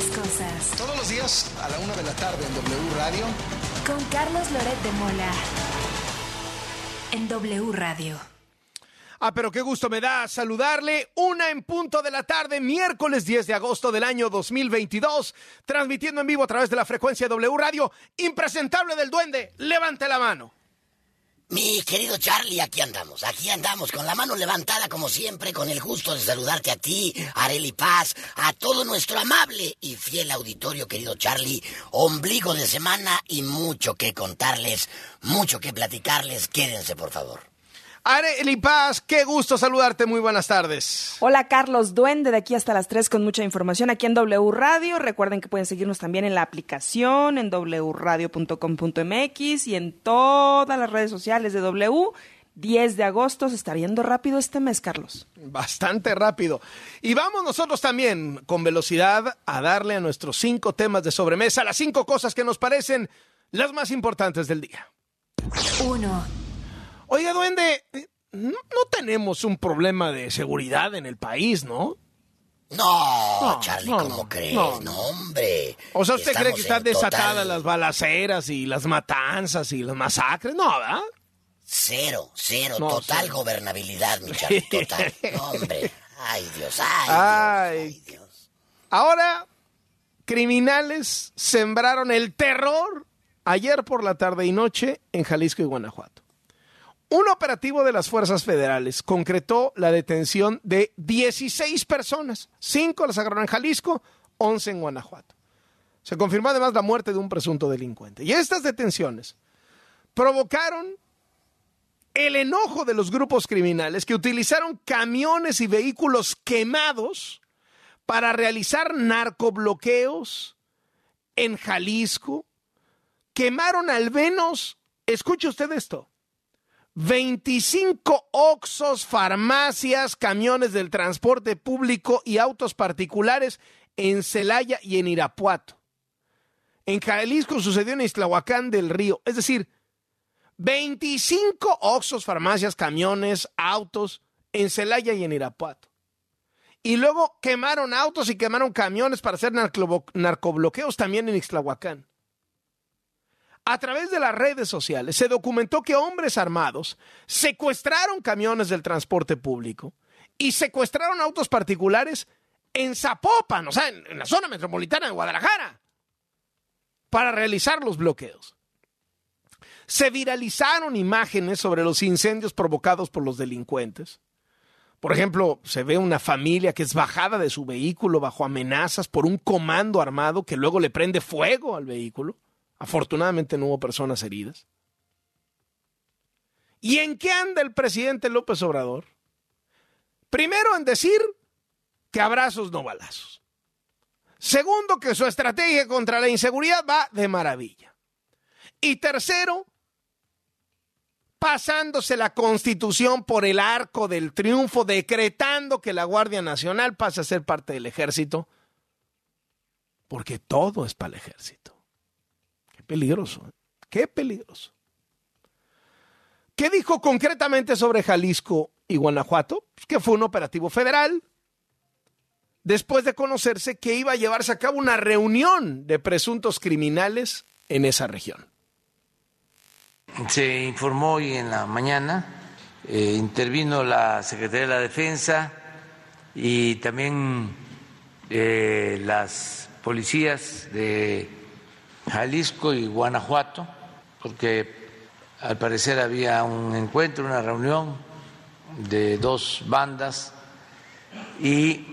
las cosas. Todos los días a la 1 de la tarde en W Radio. Con Carlos Loret de Mola. En W Radio. Pero qué gusto me da saludarle. 1:00 p.m, miércoles 10 de agosto del año 2022, transmitiendo en vivo a través de la frecuencia W Radio. Impresentable del Duende, levante la mano. Mi querido Charlie, aquí andamos con la mano levantada como siempre, con el gusto de saludarte a ti, a Arely Paz, a todo nuestro amable y fiel auditorio, querido Charlie. Ombligo de semana y mucho que contarles, mucho que platicarles. Quédense, por favor. Arely Paz, qué gusto saludarte, muy buenas tardes. Hola Carlos Duende, de aquí hasta las 3 con mucha información aquí en W Radio. Recuerden que pueden seguirnos también en la aplicación, en wradio.com.mx y en todas las redes sociales de W. 10 de agosto, se está yendo rápido este mes, Carlos. Bastante rápido. Y vamos nosotros también con velocidad a darle a nuestros 5 temas de sobremesa, las 5 cosas que nos parecen las más importantes del día. 1. Oiga, Duende, no tenemos un problema de seguridad en el país, ¿no? No, Charlie, ¿cómo crees? No, hombre. O sea, ¿usted cree que están desatadas las balaceras y las matanzas y las masacres? No, ¿verdad? Cero, No, total cero. Gobernabilidad, mi Charlie, total. No, hombre, ay Dios. Ahora, criminales sembraron el terror ayer por la tarde y noche en Jalisco y Guanajuato. Un operativo de las fuerzas federales concretó la detención de 16 personas. 5 las agarraron en Jalisco, 11 en Guanajuato. Se confirmó además la muerte de un presunto delincuente. Y estas detenciones provocaron el enojo de los grupos criminales que utilizaron camiones y vehículos quemados para realizar narcobloqueos en Jalisco. Quemaron al menos, escuche usted esto, 25 Oxxos, farmacias, camiones del transporte público y autos particulares en Celaya y en Irapuato. En Jalisco sucedió en Ixtlahuacán del Río. Es decir, 25 Oxxos, farmacias, camiones, autos en Celaya y en Irapuato. Y luego quemaron autos y quemaron camiones para hacer narcobloqueos también en Ixtlahuacán. A través de las redes sociales se documentó que hombres armados secuestraron camiones del transporte público y secuestraron autos particulares en Zapopan, o sea, en la zona metropolitana de Guadalajara, para realizar los bloqueos. Se viralizaron imágenes sobre los incendios provocados por los delincuentes. Por ejemplo, se ve una familia que es bajada de su vehículo bajo amenazas por un comando armado que luego le prende fuego al vehículo. Afortunadamente no hubo personas heridas. ¿Y en qué anda el presidente López Obrador? Primero, en decir que abrazos no balazos. Segundo, que su estrategia contra la inseguridad va de maravilla. Y tercero, pasándose la Constitución por el arco del triunfo, decretando que la Guardia Nacional pase a ser parte del ejército, porque todo es para el ejército. Peligroso, qué peligroso. ¿Qué dijo concretamente sobre Jalisco y Guanajuato? Pues que fue un operativo federal, después de conocerse que iba a llevarse a cabo una reunión de presuntos criminales en esa región. Se informó hoy en la mañana, intervino la Secretaría de la Defensa y también las policías de Jalisco y Guanajuato, porque al parecer había un encuentro, una reunión de 2 bandas y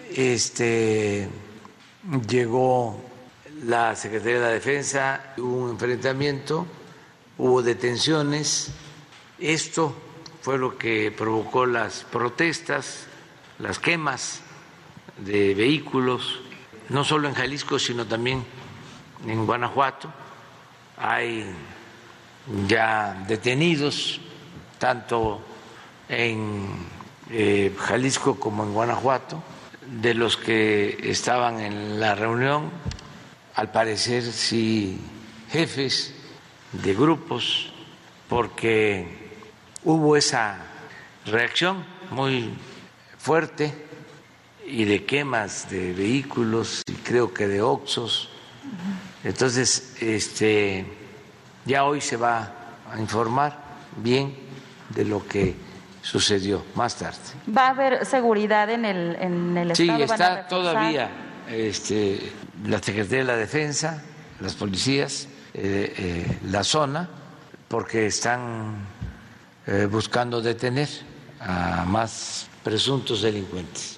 llegó la Secretaría de la Defensa, hubo un enfrentamiento, hubo detenciones. Esto fue lo que provocó las protestas, las quemas de vehículos, no solo en Jalisco, sino también en Guanajuato. Hay ya detenidos tanto en Jalisco como en Guanajuato, de los que estaban en la reunión, al parecer sí jefes de grupos, porque hubo esa reacción muy fuerte y de quemas de vehículos y creo que de Oxxos. Entonces, ya hoy se va a informar bien de lo que sucedió más tarde. ¿Va a haber seguridad en el sí, estado? Sí, está todavía la Secretaría de la Defensa, las policías, la zona, porque están buscando detener a más presuntos delincuentes.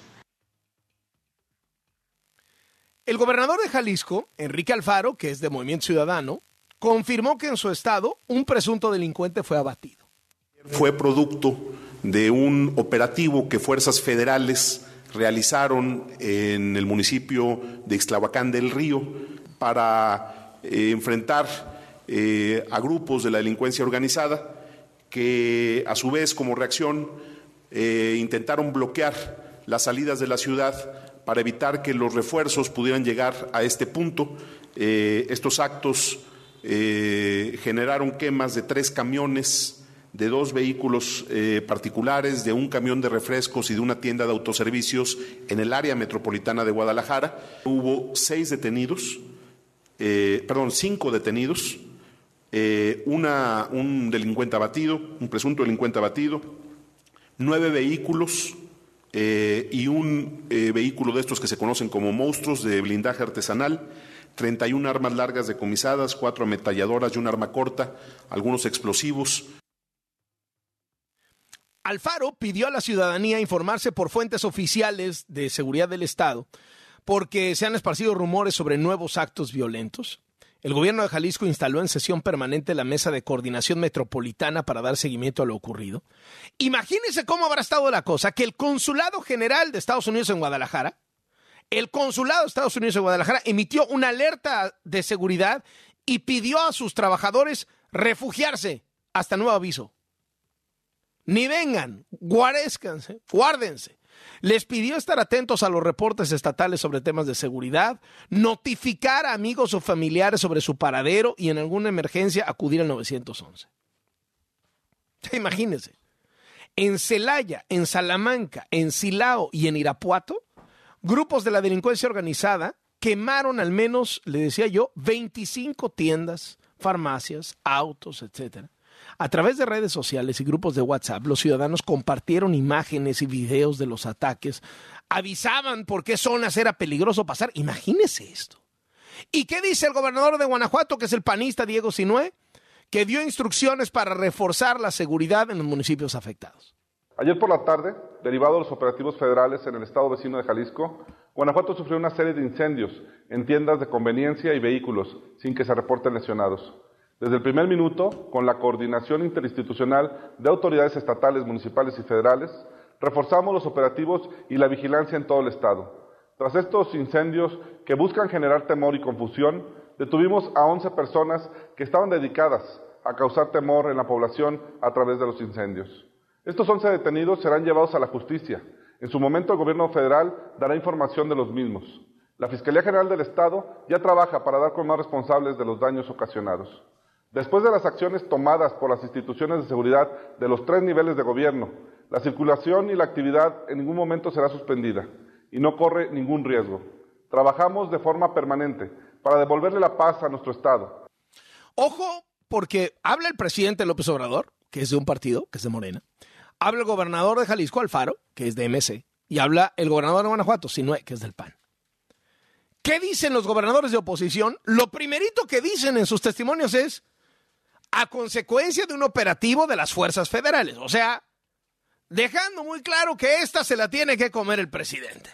El gobernador de Jalisco, Enrique Alfaro, que es de Movimiento Ciudadano, confirmó que en su estado un presunto delincuente fue abatido. Fue producto de un operativo que fuerzas federales realizaron en el municipio de Ixtlahuacán del Río para enfrentar a grupos de la delincuencia organizada que a su vez como reacción intentaron bloquear las salidas de la ciudad para evitar que los refuerzos pudieran llegar a este punto. Estos actos generaron quemas de 3 camiones, de 2 vehículos particulares, de un camión de refrescos y de una tienda de autoservicios en el área metropolitana de Guadalajara. Hubo 5 detenidos, un delincuente abatido, un presunto delincuente abatido, 9 vehículos y un vehículo de estos que se conocen como monstruos de blindaje artesanal, 31 armas largas decomisadas, 4 ametralladoras y un arma corta, algunos explosivos. Alfaro pidió a la ciudadanía informarse por fuentes oficiales de seguridad del Estado porque se han esparcido rumores sobre nuevos actos violentos. El gobierno de Jalisco instaló en sesión permanente la Mesa de Coordinación Metropolitana para dar seguimiento a lo ocurrido. Imagínense cómo habrá estado la cosa, que el Consulado General de Estados Unidos en Guadalajara, emitió una alerta de seguridad y pidió a sus trabajadores refugiarse hasta nuevo aviso. Ni vengan, guárdense. Les pidió estar atentos a los reportes estatales sobre temas de seguridad, notificar a amigos o familiares sobre su paradero y en alguna emergencia acudir al 911. Imagínense, en Celaya, en Salamanca, en Silao y en Irapuato, grupos de la delincuencia organizada quemaron al menos, le decía yo, 25 tiendas, farmacias, autos, etcétera. A través de redes sociales y grupos de WhatsApp, los ciudadanos compartieron imágenes y videos de los ataques, avisaban por qué zonas era peligroso pasar. Imagínese esto. ¿Y qué dice el gobernador de Guanajuato, que es el panista Diego Sinue? Que dio instrucciones para reforzar la seguridad en los municipios afectados. Ayer por la tarde, derivado de los operativos federales en el estado vecino de Jalisco, Guanajuato sufrió una serie de incendios en tiendas de conveniencia y vehículos, sin que se reporten lesionados. Desde el primer minuto, con la coordinación interinstitucional de autoridades estatales, municipales y federales, reforzamos los operativos y la vigilancia en todo el estado. Tras estos incendios que buscan generar temor y confusión, detuvimos a 11 personas que estaban dedicadas a causar temor en la población a través de los incendios. Estos 11 detenidos serán llevados a la justicia. En su momento, el gobierno federal dará información de los mismos. La Fiscalía General del Estado ya trabaja para dar con más responsables de los daños ocasionados. Después de las acciones tomadas por las instituciones de seguridad de los 3 niveles de gobierno, la circulación y la actividad en ningún momento será suspendida y no corre ningún riesgo. Trabajamos de forma permanente para devolverle la paz a nuestro Estado. Ojo, porque habla el presidente López Obrador, que es de un partido, que es de Morena, habla el gobernador de Jalisco, Alfaro, que es de MC, y habla el gobernador de Guanajuato, Sinue, que es del PAN. ¿Qué dicen los gobernadores de oposición? Lo primerito que dicen en sus testimonios es a consecuencia de un operativo de las fuerzas federales. O sea, dejando muy claro que esta se la tiene que comer el presidente.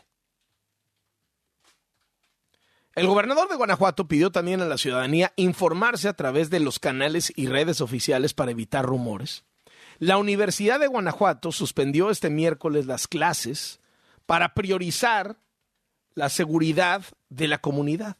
El gobernador de Guanajuato pidió también a la ciudadanía informarse a través de los canales y redes oficiales para evitar rumores. La Universidad de Guanajuato suspendió este miércoles las clases para priorizar la seguridad de la comunidad.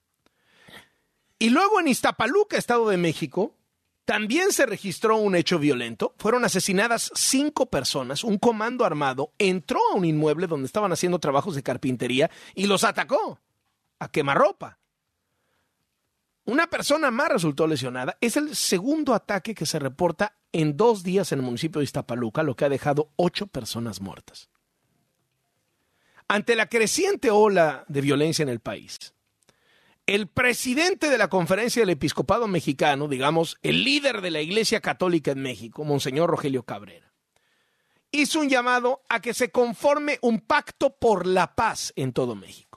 Y luego en Iztapaluca, Estado de México, también se registró un hecho violento. Fueron asesinadas 5 personas. Un comando armado entró a un inmueble donde estaban haciendo trabajos de carpintería y los atacó a quemarropa. Una persona más resultó lesionada. Es el segundo ataque que se reporta en 2 días en el municipio de Iztapaluca, lo que ha dejado 8 personas muertas. ante la creciente ola de violencia en el país, el presidente de la Conferencia del Episcopado Mexicano, digamos, el líder de la Iglesia Católica en México, Monseñor Rogelio Cabrera, hizo un llamado a que se conforme un pacto por la paz en todo México.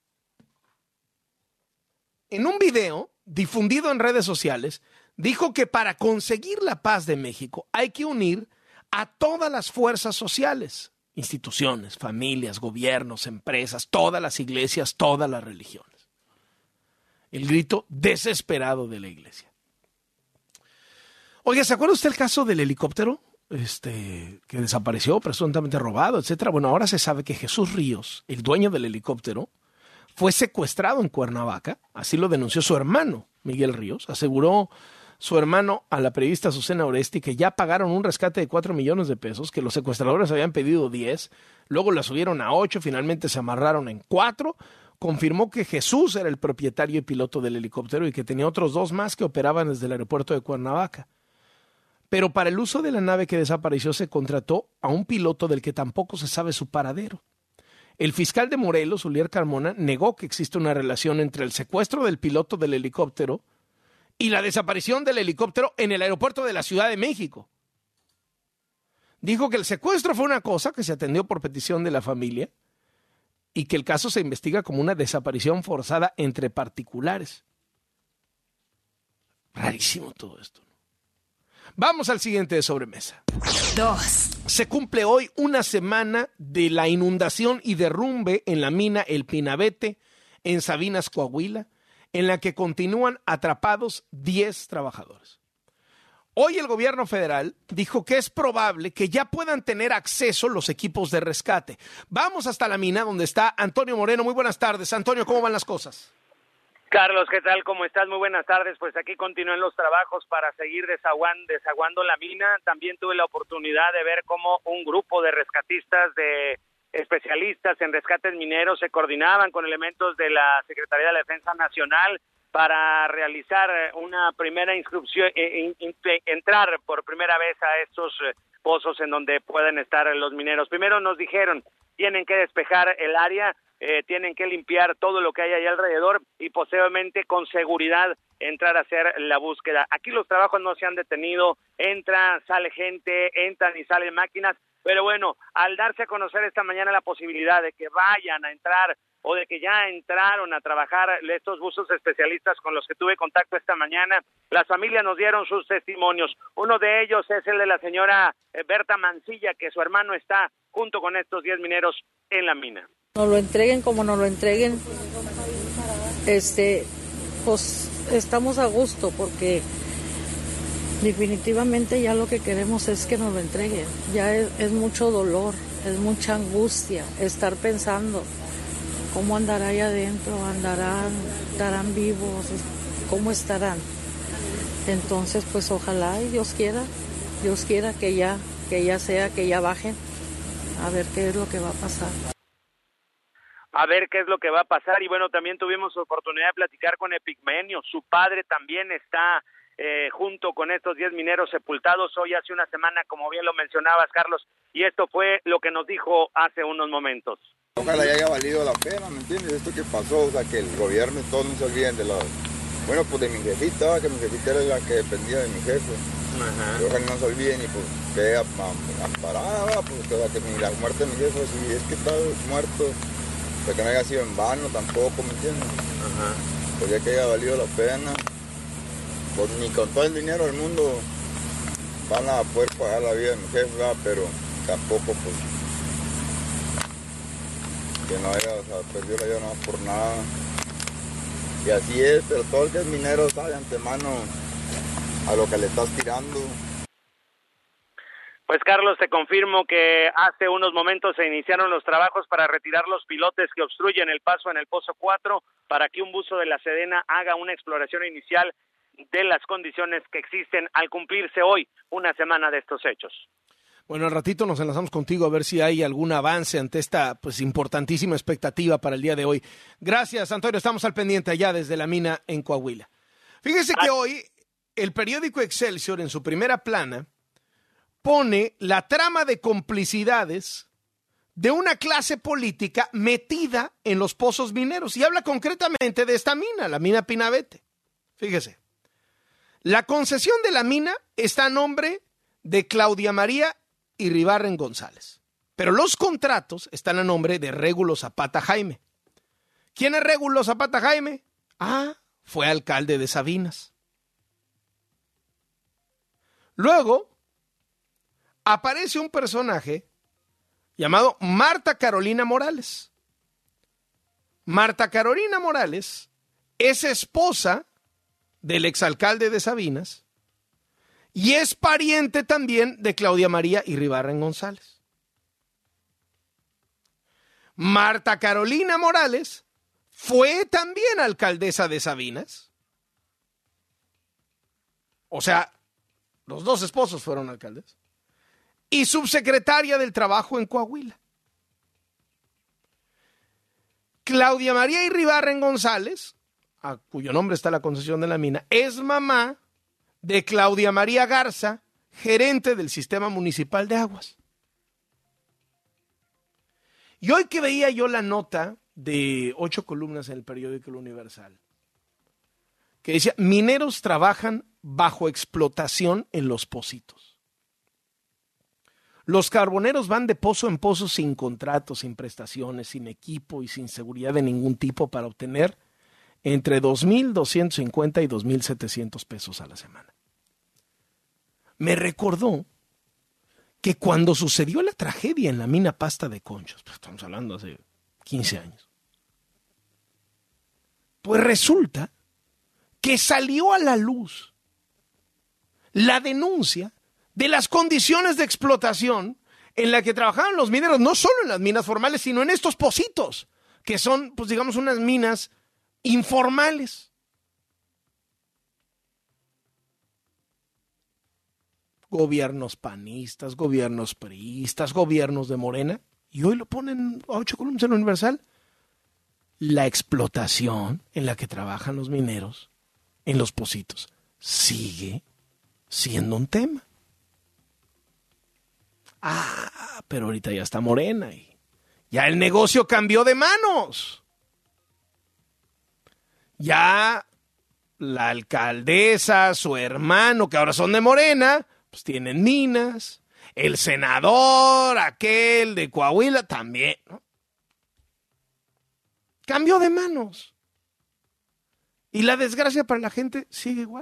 En un video difundido en redes sociales, dijo que para conseguir la paz de México hay que unir a todas las fuerzas sociales, instituciones, familias, gobiernos, empresas, todas las iglesias, todas las religiones. El grito desesperado de la iglesia. Oiga, ¿se acuerda usted el caso del helicóptero? Que desapareció, presuntamente robado, etcétera. Bueno, ahora se sabe que Jesús Ríos, el dueño del helicóptero, fue secuestrado en Cuernavaca. Así lo denunció su hermano, Miguel Ríos. Aseguró su hermano a la periodista Azucena Oresti que ya pagaron un rescate de 4 millones de pesos, que los secuestradores habían pedido 10, luego la subieron a 8, finalmente se amarraron en 4. Confirmó que Jesús era el propietario y piloto del helicóptero y que tenía otros 2 más que operaban desde el aeropuerto de Cuernavaca. Pero para el uso de la nave que desapareció se contrató a un piloto del que tampoco se sabe su paradero. El fiscal de Morelos, Ulier Carmona, negó que existe una relación entre el secuestro del piloto del helicóptero y la desaparición del helicóptero en el aeropuerto de la Ciudad de México. Dijo que el secuestro fue una cosa que se atendió por petición de la familia y que el caso se investiga como una desaparición forzada entre particulares. Rarísimo todo esto. Vamos al siguiente de sobremesa. 2. Se cumple hoy una semana de la inundación y derrumbe en la mina El Pinabete, en Sabinas, Coahuila, en la que continúan atrapados 10 trabajadores. Hoy el gobierno federal dijo que es probable que ya puedan tener acceso los equipos de rescate. Vamos hasta la mina donde está Antonio Moreno. Muy buenas tardes. Antonio, ¿cómo van las cosas? Carlos, ¿qué tal? ¿Cómo estás? Muy buenas tardes. Pues aquí continúan los trabajos para seguir desaguando la mina. También tuve la oportunidad de ver cómo un grupo de rescatistas, de especialistas en rescates mineros, se coordinaban con elementos de la Secretaría de la Defensa Nacional para realizar una primera inscripción, entrar por primera vez a estos pozos en donde pueden estar los mineros. Primero nos dijeron, tienen que despejar el área, tienen que limpiar todo lo que hay ahí alrededor y posteriormente con seguridad entrar a hacer la búsqueda. Aquí los trabajos no se han detenido, entra, sale gente, entran y salen máquinas, pero bueno, al darse a conocer esta mañana la posibilidad de que vayan a entrar o de que ya entraron a trabajar estos buzos especialistas con los que tuve contacto esta mañana, las familias nos dieron sus testimonios. Uno de ellos es el de la señora Berta Mancilla, que su hermano está junto con estos 10 mineros en la mina. Nos lo entreguen como nos lo entreguen, pues estamos a gusto porque definitivamente ya lo que queremos es que nos lo entreguen. Ya es mucho dolor, es mucha angustia estar pensando cómo andará ahí adentro, estarán vivos, cómo estarán. Entonces, pues ojalá y Dios quiera que ya bajen, a ver qué es lo que va a pasar. A ver qué es lo que va a pasar. Y bueno, también tuvimos oportunidad de platicar con Epigmenio. Su padre también está junto con estos 10 mineros sepultados hoy hace una semana, como bien lo mencionabas, Carlos. Y esto fue lo que nos dijo hace unos momentos. Ojalá ya haya valido la pena, ¿me entiendes? Esto que pasó, o sea, que el gobierno y todos no se olviden de la... Bueno, pues de mi jefita, que mi jefita era la que dependía de mi jefe. Ajá. Ojalá no se olviden y pues quede amparada, pues que la muerte de mi jefe, si es que está muerto, pues que no haya sido en vano tampoco, ¿me entiendes? Ajá. Pues ya que haya valido la pena, pues ni con todo el dinero del mundo van a poder pagar la vida de mi jefe, ¿verdad? Pero tampoco, pues, que no haya, o sea, perdió la vida no por nada. Y así es, pero todo el que es minero sabe antemano a lo que le estás tirando. Pues Carlos, te confirmo que hace unos momentos se iniciaron los trabajos para retirar los pilotes que obstruyen el paso en el Pozo 4 para que un buzo de la Sedena haga una exploración inicial de las condiciones que existen al cumplirse hoy una semana de estos hechos. Bueno, al ratito nos enlazamos contigo a ver si hay algún avance ante esta pues importantísima expectativa para el día de hoy. Gracias, Antonio. Estamos al pendiente allá desde la mina en Coahuila. Fíjese que hoy el periódico Excelsior en su primera plana pone la trama de complicidades de una clase política metida en los pozos mineros. Y habla concretamente de esta mina, la mina Pinabete. Fíjese, la concesión de la mina está a nombre de Claudia María Iribarren González, pero los contratos están a nombre de Régulo Zapata Jaime. ¿Quién es Régulo Zapata Jaime? Fue alcalde de Sabinas. Luego aparece un personaje llamado Marta Carolina Morales. Marta Carolina Morales es esposa del exalcalde de Sabinas y es pariente también de Claudia María Iribarren González. Marta Carolina Morales fue también alcaldesa de Sabinas. O sea, los dos esposos fueron alcaldes. Y subsecretaria del Trabajo en Coahuila. Claudia María Iribarren González, a cuyo nombre está la concesión de la mina, es mamá de Claudia María Garza, gerente del Sistema Municipal de Aguas. Y hoy que veía yo la nota de 8 columnas en el periódico El Universal, que decía, mineros trabajan bajo explotación en los pocitos. Los carboneros van de pozo en pozo sin contratos, sin prestaciones, sin equipo y sin seguridad de ningún tipo para obtener entre 2,250 y 2,700 pesos a la semana. Me recordó que cuando sucedió la tragedia en la mina Pasta de Conchos, pues estamos hablando hace 15 años, pues resulta que salió a la luz la denuncia de las condiciones de explotación en la que trabajaban los mineros, no solo en las minas formales, sino en estos pocitos, que son, pues digamos, unas minas informales. Gobiernos panistas, gobiernos priistas, gobiernos de Morena, y hoy lo ponen a 8 columnas en el Universal. La explotación en la que trabajan los mineros en los pocitos sigue siendo un tema. Pero ahorita ya está Morena y ya el negocio cambió de manos. Ya la alcaldesa, su hermano, que ahora son de Morena, pues tienen minas. El senador, aquel de Coahuila, también, ¿no? Cambió de manos. Y la desgracia para la gente sigue igual.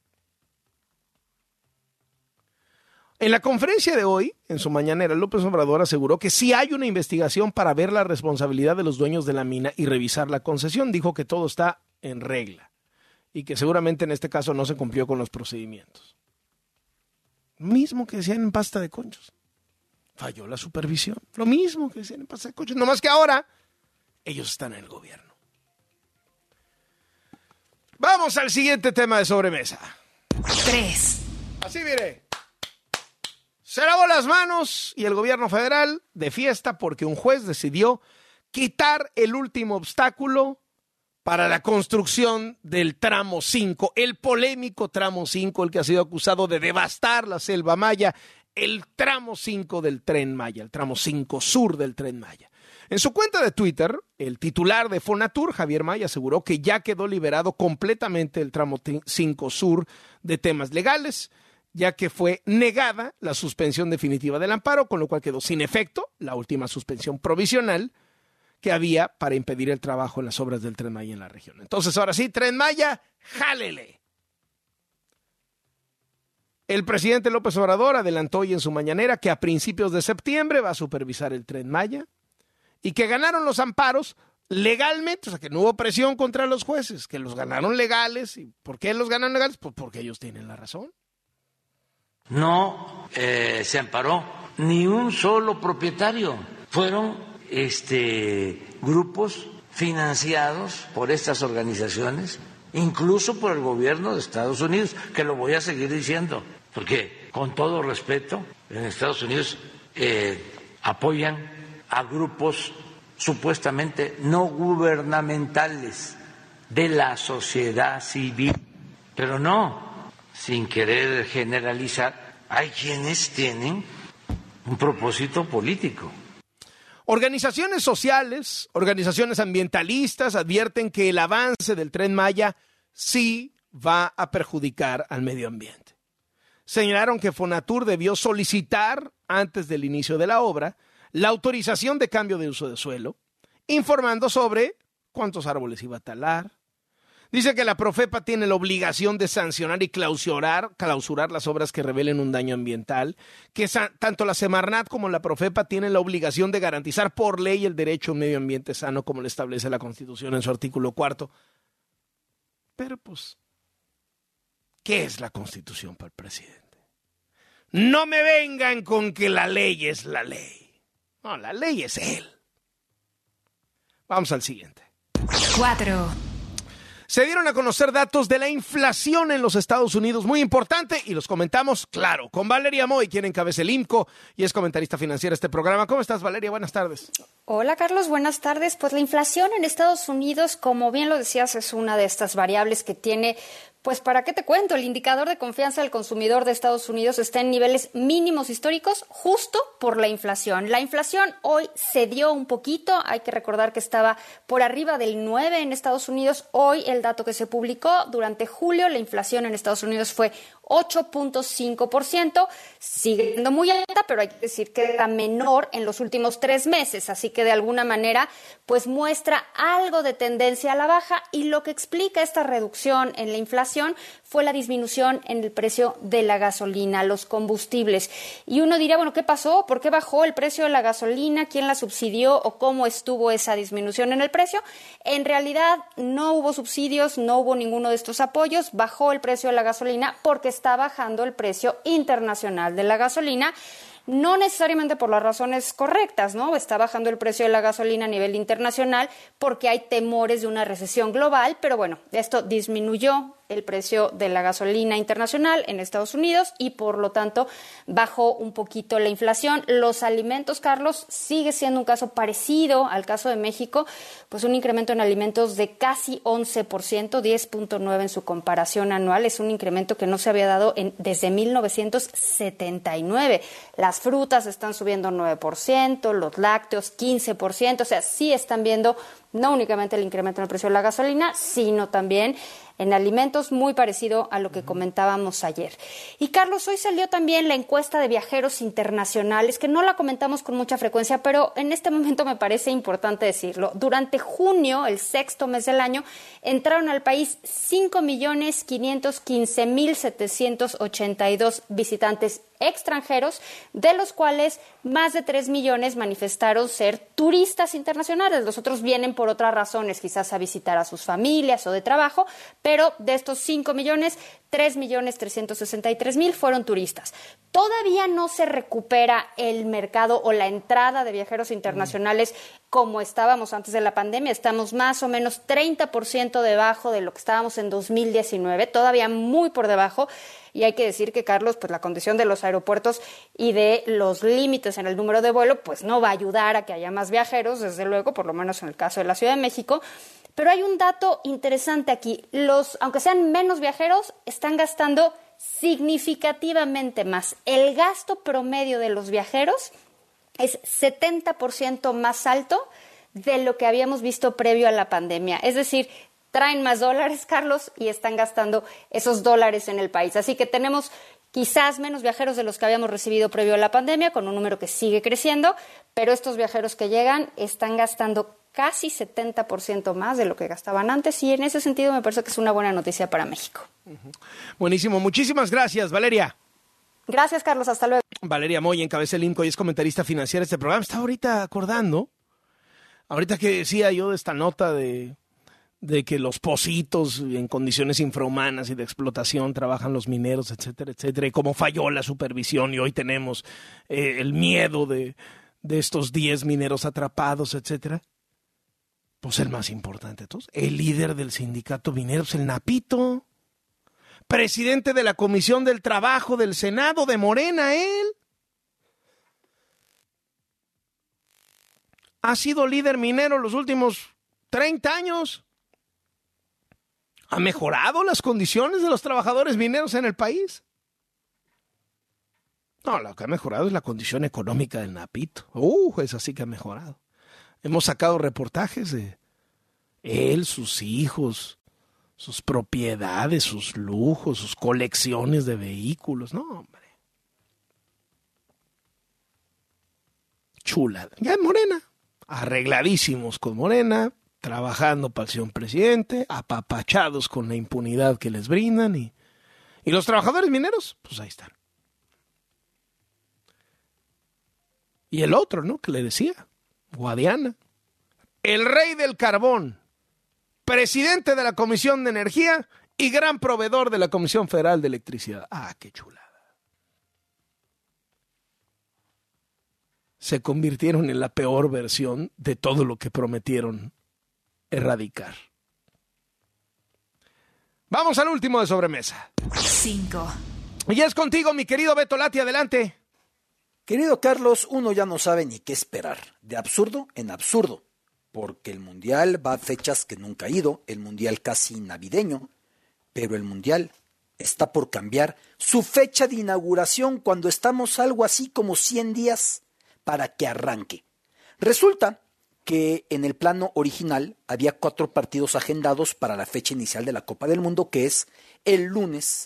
En la conferencia de hoy, en su mañanera, López Obrador aseguró que sí hay una investigación para ver la responsabilidad de los dueños de la mina y revisar la concesión. Dijo que todo está en regla y que seguramente en este caso no se cumplió con los procedimientos. Lo mismo que decían en Pasta de Conchos. Falló la supervisión. Lo mismo que decían en Pasta de Conchos. Nomás que ahora ellos están en el gobierno. Vamos al siguiente tema de sobremesa. 3. Así mire. Se lavó las manos y el gobierno federal de fiesta porque un juez decidió quitar el último obstáculo para la construcción del tramo 5, el polémico tramo 5, el que ha sido acusado de devastar la selva maya, el tramo 5 del Tren Maya, el tramo 5 sur del Tren Maya. En su cuenta de Twitter, el titular de Fonatur, Javier Maya, aseguró que ya quedó liberado completamente el tramo 5 sur de temas legales, ya que fue negada la suspensión definitiva del amparo, con lo cual quedó sin efecto la última suspensión provisional que había para impedir el trabajo en las obras del Tren Maya en la región. Entonces, ahora sí, Tren Maya, jálele. El presidente López Obrador adelantó hoy en su mañanera que a principios de septiembre va a supervisar el Tren Maya y que ganaron los amparos legalmente, o sea, que no hubo presión contra los jueces, que los ganaron legales. ¿Y por qué los ganaron legales? Pues porque ellos tienen la razón. No se amparó ni un solo propietario. Fueron grupos financiados por estas organizaciones, incluso por el gobierno de Estados Unidos, que lo voy a seguir diciendo, porque con todo respeto, en Estados Unidos apoyan a grupos supuestamente no gubernamentales de la sociedad civil, pero no. Sin querer generalizar, hay quienes tienen un propósito político. Organizaciones sociales, organizaciones ambientalistas advierten que el avance del Tren Maya sí va a perjudicar al medio ambiente. Señalaron que Fonatur debió solicitar, antes del inicio de la obra, la autorización de cambio de uso de suelo, informando sobre cuántos árboles iba a talar. Dice que la Profepa tiene la obligación de sancionar y clausurar las obras que revelen un daño ambiental, que tanto la Semarnat como la Profepa tienen la obligación de garantizar por ley el derecho a un medio ambiente sano, como lo establece la Constitución en su artículo 4. Pero pues, ¿qué es la Constitución para el presidente? No me vengan con que la ley es la ley. No, la ley es él. Vamos al siguiente. 4. Se dieron a conocer datos de la inflación en los Estados Unidos, muy importante, y los comentamos, claro, con Valeria Moy, quien encabeza el IMCO y es comentarista financiera de este programa. ¿Cómo estás, Valeria? Buenas tardes. Hola, Carlos. Buenas tardes. Pues la inflación en Estados Unidos, como bien lo decías, es una de estas variables que tiene... Pues, ¿para qué te cuento? El indicador de confianza del consumidor de Estados Unidos está en niveles mínimos históricos justo por la inflación. La inflación hoy cedió un poquito. Hay que recordar que estaba por arriba del 9 en Estados Unidos. Hoy el dato que se publicó durante julio, la inflación en Estados Unidos fue 8.5%, sigue siendo muy alta, pero hay que decir que era menor en los últimos 3 meses, así que de alguna manera pues muestra algo de tendencia a la baja, y lo que explica esta reducción en la inflación fue la disminución en el precio de la gasolina, los combustibles. Y uno dirá, bueno, ¿qué pasó? ¿Por qué bajó el precio de la gasolina? ¿Quién la subsidió o cómo estuvo esa disminución en el precio? En realidad no hubo subsidios, no hubo ninguno de estos apoyos, bajó el precio de la gasolina porque está bajando el precio internacional de la gasolina, no necesariamente por las razones correctas, ¿no? Está bajando el precio de la gasolina a nivel internacional porque hay temores de una recesión global, pero bueno, esto disminuyó el precio de la gasolina internacional en Estados Unidos y por lo tanto bajó un poquito la inflación. Los alimentos, Carlos, sigue siendo un caso parecido al caso de México, pues un incremento en alimentos de casi 11%, 10.9% en su comparación anual. Es un incremento que no se había dado desde 1979. Las frutas están subiendo 9%, los lácteos 15%, o sea, sí están viendo no únicamente el incremento en el precio de la gasolina, sino también en alimentos, muy parecido a lo que comentábamos ayer. Y Carlos, hoy salió también la encuesta de viajeros internacionales, que no la comentamos con mucha frecuencia, pero en este momento me parece importante decirlo. Durante junio, el sexto mes del año, entraron al país 5.515.782 visitantes extranjeros, de los cuales más de 3 millones manifestaron ser turistas internacionales. Los otros vienen por otras razones, quizás a visitar a sus familias o de trabajo, pero de estos 5 millones, 3.363.000 fueron turistas. Todavía no se recupera el mercado o la entrada de viajeros internacionales como estábamos antes de la pandemia. Estamos más o menos 30% debajo de lo que estábamos en 2019, todavía muy por debajo. Y hay que decir que, Carlos, pues la condición de los aeropuertos y de los límites en el número de vuelo, pues no va a ayudar a que haya más viajeros, desde luego, por lo menos en el caso de la Ciudad de México. Pero hay un dato interesante aquí. Aunque sean menos viajeros, están gastando significativamente más. El gasto promedio de los viajeros es 70% más alto de lo que habíamos visto previo a la pandemia. Es decir, traen más dólares, Carlos, y están gastando esos dólares en el país. Así que tenemos quizás menos viajeros de los que habíamos recibido previo a la pandemia, con un número que sigue creciendo, pero estos viajeros que llegan están gastando casi 70% más de lo que gastaban antes, y en ese sentido me parece que es una buena noticia para México. Buenísimo. Muchísimas gracias, Valeria. Gracias, Carlos. Hasta luego. Valeria Moy, encabeza el IMCO y es comentarista financiera de este programa. Estaba ahorita acordando, ahorita que decía yo de esta nota de que los pocitos en condiciones infrahumanas y de explotación trabajan los mineros, etcétera, etcétera, y cómo falló la supervisión y hoy tenemos el miedo de estos 10 mineros atrapados, etcétera. Pues el más importante de todos, el líder del sindicato minero, el Napito, presidente de la Comisión del Trabajo del Senado de Morena, él. Ha sido líder minero los últimos 30 años. ¿Ha mejorado las condiciones de los trabajadores mineros en el país? No, lo que ha mejorado es la condición económica del Napito. Esa sí que ha mejorado. Hemos sacado reportajes de él, sus hijos, sus propiedades, sus lujos, sus colecciones de vehículos. No, hombre. Chula. Ya en Morena. Arregladísimos con Morena, trabajando para el señor presidente, apapachados con la impunidad que les brindan. Y los trabajadores mineros, pues ahí están. Y el otro, ¿no? Que le decía, Guadiana, el rey del carbón, presidente de la Comisión de Energía y gran proveedor de la Comisión Federal de Electricidad. Qué chulada. Se convirtieron en la peor versión de todo lo que prometieron erradicar. Vamos al último de sobremesa. 5. Y ya es contigo, mi querido Beto Lati, adelante. Querido Carlos, uno ya no sabe ni qué esperar, de absurdo en absurdo, porque el Mundial va a fechas que nunca ha ido, el Mundial casi navideño, pero el Mundial está por cambiar su fecha de inauguración cuando estamos algo así como 100 días para que arranque. Resulta que en el plano original había 4 partidos agendados para la fecha inicial de la Copa del Mundo, que es el lunes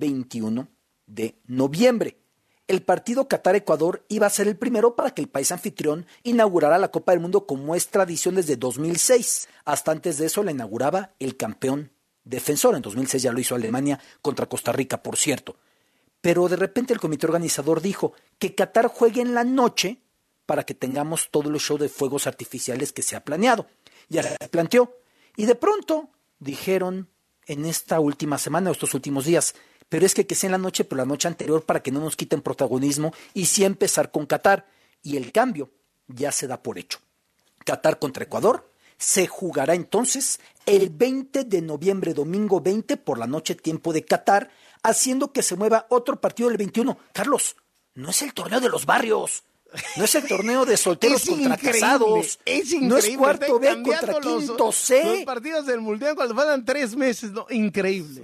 21 de noviembre. El partido Qatar-Ecuador iba a ser el primero para que el país anfitrión inaugurara la Copa del Mundo como es tradición desde 2006. Hasta antes de eso la inauguraba el campeón defensor. En 2006 ya lo hizo Alemania contra Costa Rica, por cierto. Pero de repente el comité organizador dijo que Qatar juegue en la noche para que tengamos todo el show de fuegos artificiales que se ha planeado. Ya se planteó. Y de pronto dijeron en esta última semana, o estos últimos días, pero es que sea en la noche, pero la noche anterior para que no nos quiten protagonismo y sí empezar con Qatar. Y el cambio ya se da por hecho. Qatar contra Ecuador se jugará entonces el 20 de noviembre, domingo 20 por la noche, tiempo de Qatar, haciendo que se mueva otro partido del 21. Carlos, no es el torneo de los barrios. No es el torneo de solteros contra casados. Es increíble. No es cuarto B contra quinto C. Los partidos del Mundial cuando faltan 3 meses. No, increíble.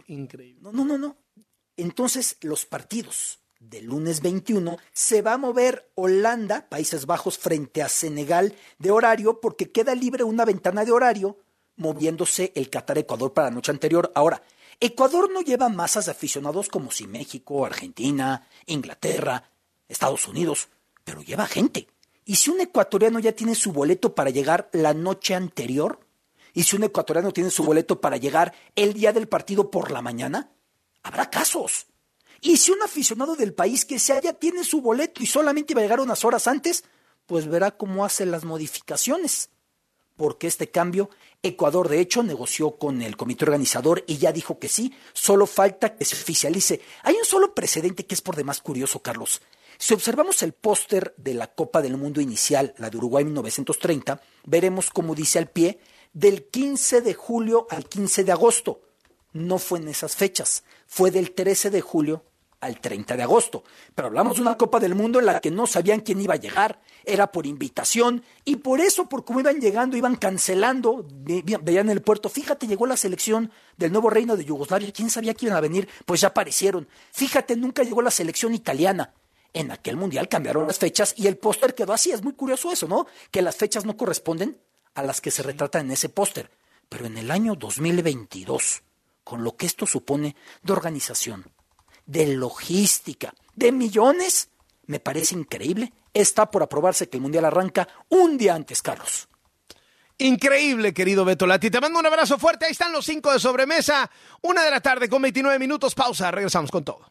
No. Entonces, los partidos del lunes 21 se va a mover Holanda, Países Bajos, frente a Senegal de horario, porque queda libre una ventana de horario, moviéndose el Qatar-Ecuador para la noche anterior. Ahora, Ecuador no lleva masas de aficionados como si México, Argentina, Inglaterra, Estados Unidos, pero lleva gente. ¿Y si un ecuatoriano ya tiene su boleto para llegar la noche anterior? ¿Y si un ecuatoriano tiene su boleto para llegar el día del partido por la mañana? Habrá casos. Y si un aficionado del país que sea ya tiene su boleto y solamente iba a llegar unas horas antes, pues verá cómo hace las modificaciones. Porque este cambio, Ecuador de hecho negoció con el comité organizador y ya dijo que sí, solo falta que se oficialice. Hay un solo precedente que es por demás curioso, Carlos. Si observamos el póster de la Copa del Mundo inicial, la de Uruguay 1930, veremos como dice al pie, del 15 de julio al 15 de agosto. No fue en esas fechas, fue del 13 de julio al 30 de agosto. Pero hablamos de una Copa del Mundo en la que no sabían quién iba a llegar, era por invitación, y por eso, por cómo iban llegando, iban cancelando, veían en el puerto, fíjate, llegó la selección del nuevo reino de Yugoslavia, ¿quién sabía que iban a venir? Pues ya aparecieron. Fíjate, nunca llegó la selección italiana. En aquel mundial cambiaron las fechas y el póster quedó así. Es muy curioso eso, ¿no? Que las fechas no corresponden a las que se retratan en ese póster. Pero en el año 2022, con lo que esto supone de organización, de logística, de millones, me parece increíble. Está por aprobarse que el mundial arranca un día antes, Carlos. Increíble, querido Beto Lati. Te mando un abrazo fuerte. Ahí están los 5 de sobremesa. 1:00 p.m. con 29 minutos. Pausa. Regresamos con todo.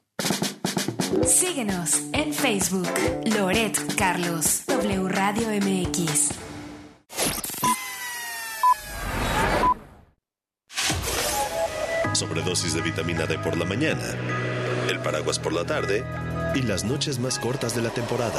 Síguenos en Facebook, Loret Carlos, W Radio MX. Sobredosis de vitamina D por la mañana, el paraguas por la tarde y las noches más cortas de la temporada.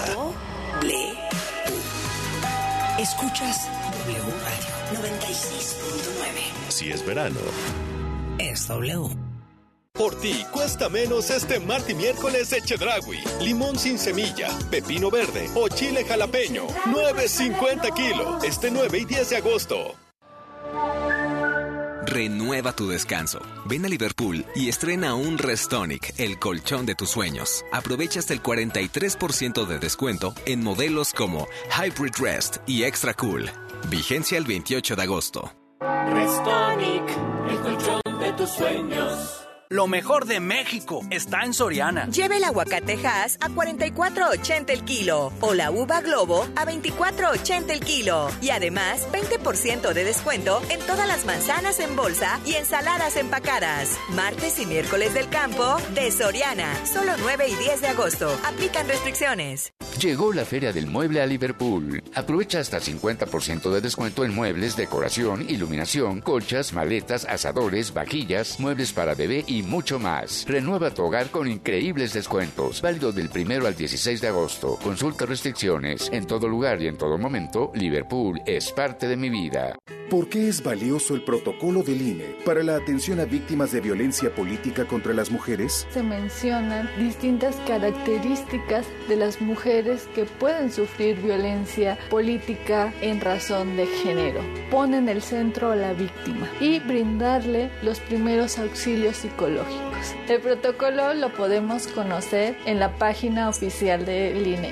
Escuchas W Radio 96.9. Si es verano, es W. Por ti cuesta menos este martes y miércoles de Chedraui. Limón sin semilla, pepino verde o chile jalapeño. 9.50 kilos. Este 9 y 10 de agosto. renueva tu descanso. Ven a Liverpool y estrena un Restonic, el colchón de tus sueños. Aprovecha hasta el 43% de descuento en modelos como Hybrid Rest y Extra Cool. Vigencia el 28 de agosto. Restonic, el colchón de tus sueños. Lo mejor de México está en Soriana. Lleve el aguacate Hass a $44.80 el kilo o la uva Globo a $24.80 el kilo. Y además, 20% de descuento en todas las manzanas en bolsa y ensaladas empacadas. Martes y miércoles del campo de Soriana. Solo 9 y 10 de agosto. Aplican restricciones. Llegó la Feria del Mueble a Liverpool. Aprovecha hasta 50% de descuento en muebles, decoración, iluminación, colchas, maletas, asadores, vajillas, muebles para bebé y mucho más. Renueva tu hogar con increíbles descuentos. Válido del 1 al 16 de agosto. Consulta restricciones. En todo lugar y en todo momento, Liverpool es parte de mi vida. ¿Por qué es valioso el protocolo del INE para la atención a víctimas de violencia política contra las mujeres? Se mencionan distintas características de las mujeres que pueden sufrir violencia política en razón de género. Pone en el centro a la víctima y brindarle los primeros auxilios psicológicos. El protocolo lo podemos conocer en la página oficial del INE,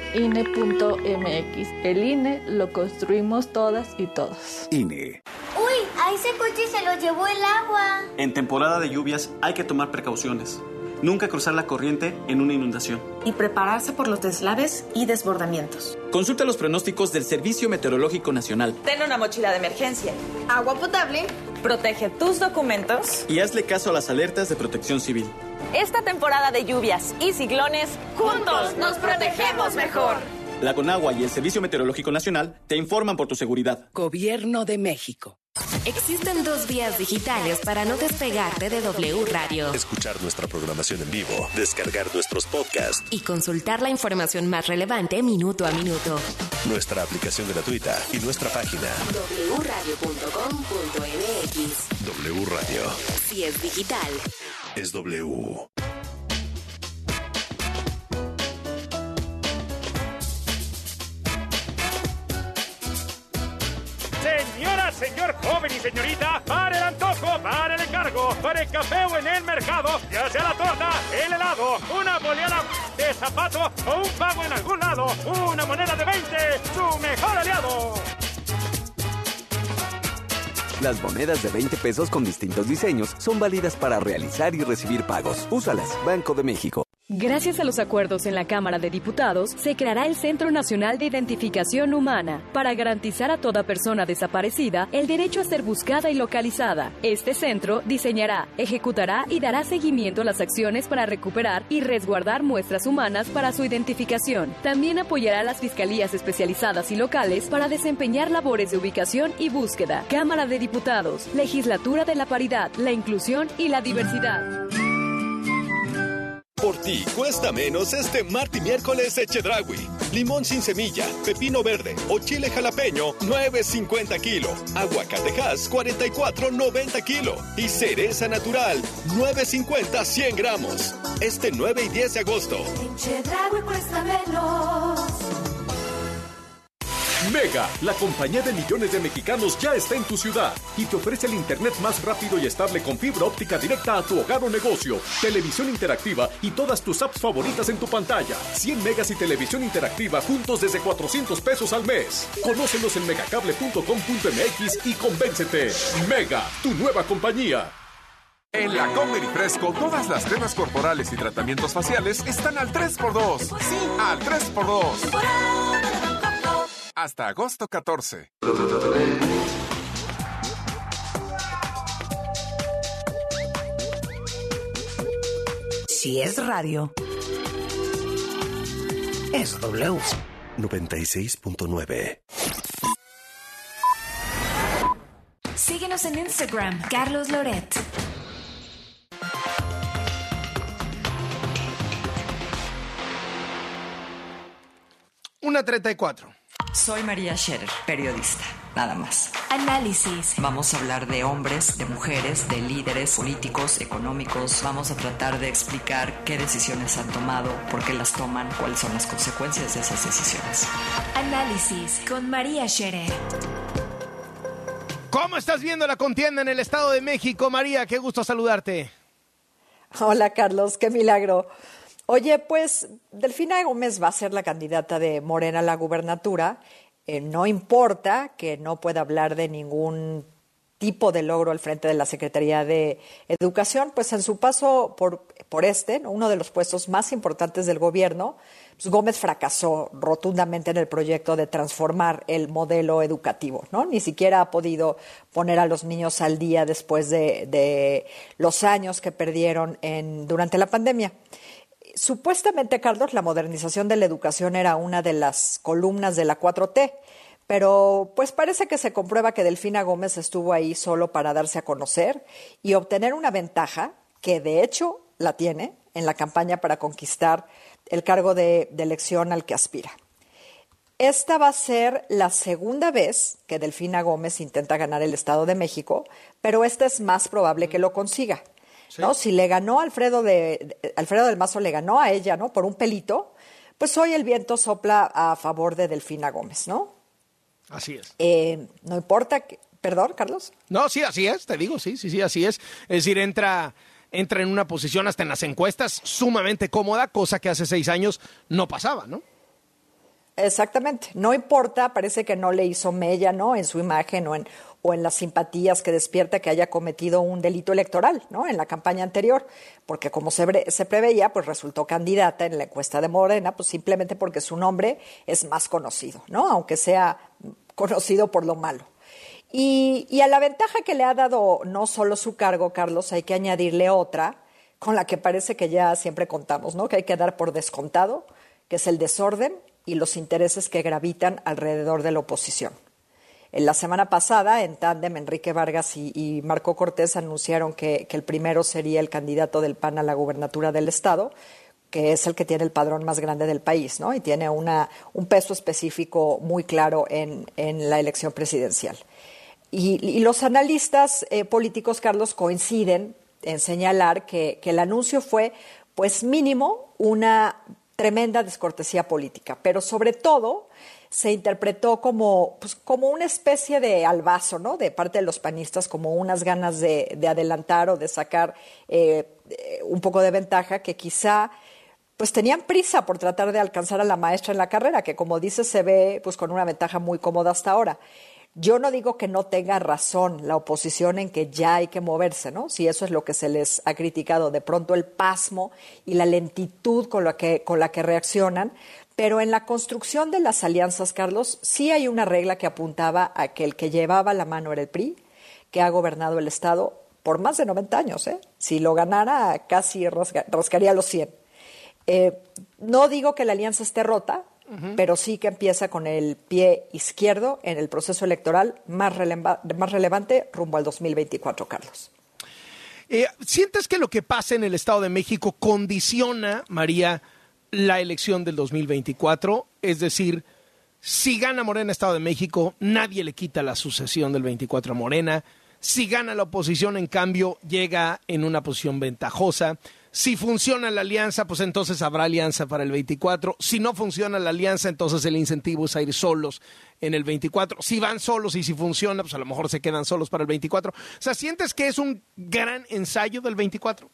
INE.mx. El INE lo construimos todas y todos. INE. ¡Uy! A ese coche se lo llevó el agua. En temporada de lluvias hay que tomar precauciones. Nunca cruzar la corriente en una inundación. Y prepararse por los deslaves y desbordamientos. Consulta los pronósticos del Servicio Meteorológico Nacional. Ten una mochila de emergencia, agua potable, protege tus documentos y hazle caso a las alertas de Protección Civil. Esta temporada de lluvias y ciclones, juntos nos protegemos mejor. La Conagua y el Servicio Meteorológico Nacional te informan por tu seguridad. Gobierno de México. Existen 2 vías digitales para no despegarte de W Radio. Escuchar nuestra programación en vivo, descargar nuestros podcasts y consultar la información más relevante minuto a minuto. Nuestra aplicación gratuita y nuestra página wradio.com.mx. W Radio. Si es digital, es W. Señora, señor, joven y señorita, para el antojo, para el encargo, para el café o en el mercado, ya sea la torta, el helado, una boleada de zapato o un pago en algún lado, una moneda de 20, su mejor aliado. Las monedas de 20 pesos con distintos diseños son válidas para realizar y recibir pagos. Úsalas, Banco de México. Gracias a los acuerdos en la Cámara de Diputados, se creará el Centro Nacional de Identificación Humana para garantizar a toda persona desaparecida el derecho a ser buscada y localizada. Este centro diseñará, ejecutará y dará seguimiento a las acciones para recuperar y resguardar muestras humanas para su identificación. También apoyará a las fiscalías especializadas y locales para desempeñar labores de ubicación y búsqueda. Cámara de Diputados, Legislatura de la Paridad, la Inclusión y la Diversidad. Por ti cuesta menos este martes y miércoles Chedraui. Limón sin semilla, pepino verde o chile jalapeño, 9.50 kilo. Aguacate Hass, 44.90 kilo. Y cereza natural, 9.50 100 gramos. Este 9 y 10 de agosto. En Chedraui cuesta menos. Mega, la compañía de millones de mexicanos, ya está en tu ciudad y te ofrece el internet más rápido y estable con fibra óptica directa a tu hogar o negocio, televisión interactiva y todas tus apps favoritas en tu pantalla. 100 megas y televisión interactiva juntos desde 400 pesos al mes. Conócelos en megacable.com.mx y convéncete. Mega, tu nueva compañía. En la Comer y Fresco, todas las cremas corporales y tratamientos faciales están al 3x2. Sí, al 3x2. Hasta agosto 14. Si es radio, es W. 96.9. síguenos en Instagram, Carlos Loret. Una 34. Soy María Scherer, periodista, nada más. Análisis. Vamos a hablar de hombres, de mujeres, de líderes políticos, económicos. Vamos a tratar de explicar qué decisiones han tomado, por qué las toman, cuáles son las consecuencias de esas decisiones. Análisis con María Scherer. ¿Cómo estás viendo la contienda en el Estado de México, María? Qué gusto saludarte. Hola, Carlos, qué milagro. Oye, pues Delfina Gómez va a ser la candidata de Morena a la gubernatura. No importa que no pueda hablar de ningún tipo de logro al frente de la Secretaría de Educación, pues en su paso por uno de los puestos más importantes del gobierno, pues Gómez fracasó rotundamente en el proyecto de transformar el modelo educativo, ¿no? Ni siquiera ha podido poner a los niños al día después de los años que perdieron durante la pandemia. Supuestamente, Carlos, la modernización de la educación era una de las columnas de la 4T, pero pues parece que se comprueba que Delfina Gómez estuvo ahí solo para darse a conocer y obtener una ventaja que de hecho la tiene en la campaña para conquistar el cargo de elección al que aspira. Esta va a ser la segunda vez que Delfina Gómez intenta ganar el Estado de México, pero esta es más probable que lo consiga. ¿Sí? ¿No? Si le ganó Alfredo del Mazo, le ganó a ella, ¿no? Por un pelito, pues hoy el viento sopla a favor de Delfina Gómez, ¿no? Así es. No importa ¿Perdón, Carlos? No, sí, así es, te digo, sí, así es. Es decir, entra en una posición hasta en las encuestas sumamente cómoda, cosa que hace 6 años no pasaba, ¿no? Exactamente. No importa, parece que no le hizo mella, ¿no? En su imagen o en las simpatías que despierta que haya cometido un delito electoral, ¿no? En la campaña anterior, porque como se preveía, pues resultó candidata en la encuesta de Morena, pues simplemente porque su nombre es más conocido, ¿no? Aunque sea conocido por lo malo. Y a la ventaja que le ha dado no solo su cargo, Carlos, hay que añadirle otra, con la que parece que ya siempre contamos, ¿no? Que hay que dar por descontado, que es el desorden y los intereses que gravitan alrededor de la oposición. En la semana pasada, en tándem, Enrique Vargas y Marco Cortés anunciaron que el primero sería el candidato del PAN a la gubernatura del Estado, que es el que tiene el padrón más grande del país, ¿no? Y tiene un peso específico muy claro en la elección presidencial. Y los analistas políticos, Carlos, coinciden en señalar que el anuncio fue, pues mínimo, una tremenda descortesía política, pero sobre todo se interpretó como una especie de albazo, ¿no? De parte de los panistas, como unas ganas de adelantar o de sacar un poco de ventaja que quizá pues tenían prisa por tratar de alcanzar a la maestra en la carrera, que como dices se ve pues con una ventaja muy cómoda hasta ahora. Yo no digo que no tenga razón la oposición en que ya hay que moverse, ¿no? Si eso es lo que se les ha criticado, de pronto el pasmo y la lentitud con la que reaccionan, pero en la construcción de las alianzas, Carlos, sí hay una regla que apuntaba a que el que llevaba la mano era el PRI, que ha gobernado el Estado por más de 90 años, ¿eh? Si lo ganara, casi rascaría los 100. No digo que la alianza esté rota, pero sí que empieza con el pie izquierdo en el proceso electoral más relevante rumbo al 2024, Carlos. ¿Sientes que lo que pasa en el Estado de México condiciona, María, la elección del 2024? Es decir, si gana Morena Estado de México, nadie le quita la sucesión del 24 a Morena. Si gana la oposición, en cambio, llega en una posición ventajosa. Si funciona la alianza, pues entonces habrá alianza para el 24. Si no funciona la alianza, entonces el incentivo es a ir solos en el 24. Si van solos y si funciona, pues a lo mejor se quedan solos para el 24. O sea, ¿sientes que es un gran ensayo del 24?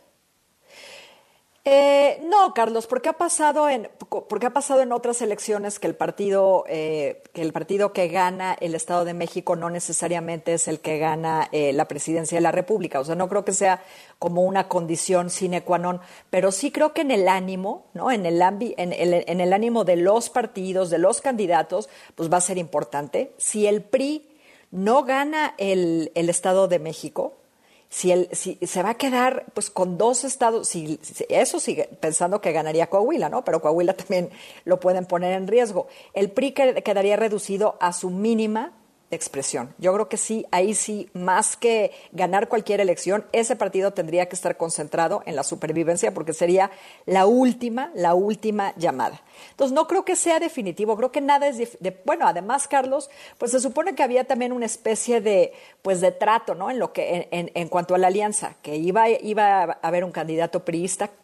No, Carlos, porque ha pasado en otras elecciones que el partido que gana el Estado de México no necesariamente es el que gana la presidencia de la República. O sea, no creo que sea como una condición sine qua non, pero sí creo que en el ánimo, ¿no? En el ánimo de los partidos, de los candidatos, pues va a ser importante. Si el PRI no gana el Estado de México, si se va a quedar pues con 2 estados, eso sigue pensando que ganaría Coahuila, ¿no? Pero Coahuila también lo pueden poner en riesgo. El PRI quedaría reducido a su mínima de expresión. Yo creo que sí, ahí sí, más que ganar cualquier elección, ese partido tendría que estar concentrado en la supervivencia porque sería la última llamada. Entonces, no creo que sea definitivo, creo que nada es bueno, además, Carlos, pues se supone que había también una especie de trato, ¿no? En cuanto a la alianza, que iba a haber un candidato priista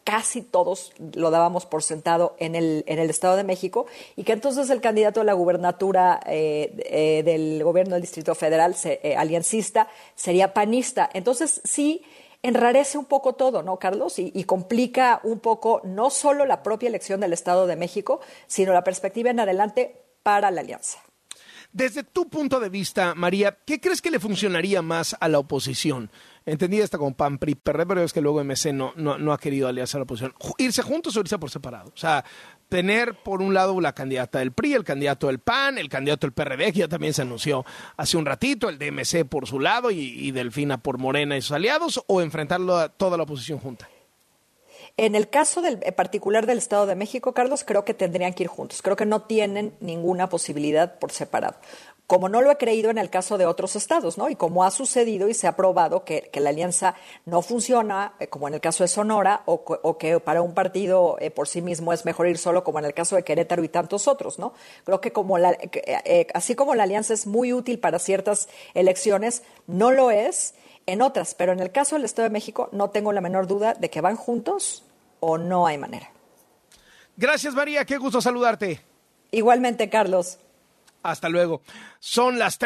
casi todos lo dábamos por sentado en el Estado de México, y que entonces el candidato a la gubernatura del gobierno del Distrito Federal, aliancista, sería panista. Entonces sí enrarece un poco todo, ¿no, Carlos? Y complica un poco no solo la propia elección del Estado de México, sino la perspectiva en adelante para la alianza. Desde tu punto de vista, María, ¿qué crees que le funcionaría más a la oposición? Entendida esta con PAN, PRI, PRD, pero es que luego MC no ha querido aliarse a la oposición. ¿Irse juntos o irse por separado? O sea, tener por un lado la candidata del PRI, el candidato del PAN, el candidato del PRD, que ya también se anunció hace un ratito, el de MC por su lado y Delfina por Morena y sus aliados, o enfrentarlo a toda la oposición junta. En el caso particular del Estado de México, Carlos, creo que tendrían que ir juntos. Creo que no tienen ninguna posibilidad por separado. Como no lo he creído en el caso de otros estados, ¿no? Y como ha sucedido y se ha probado que la alianza no funciona, como en el caso de Sonora, o que para un partido por sí mismo es mejor ir solo, como en el caso de Querétaro y tantos otros, ¿no? Creo que así como la alianza es muy útil para ciertas elecciones, no lo es en otras. Pero en el caso del Estado de México no tengo la menor duda de que van juntos o no hay manera. Gracias, María. Qué gusto saludarte. Igualmente, Carlos. Hasta luego. Son las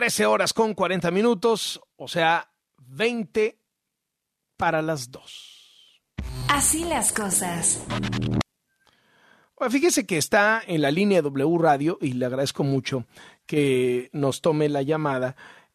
13:40, o sea, 20 para las 2. Así las cosas. Bueno, fíjese que está en la línea W Radio, y le agradezco mucho que nos tome la llamada,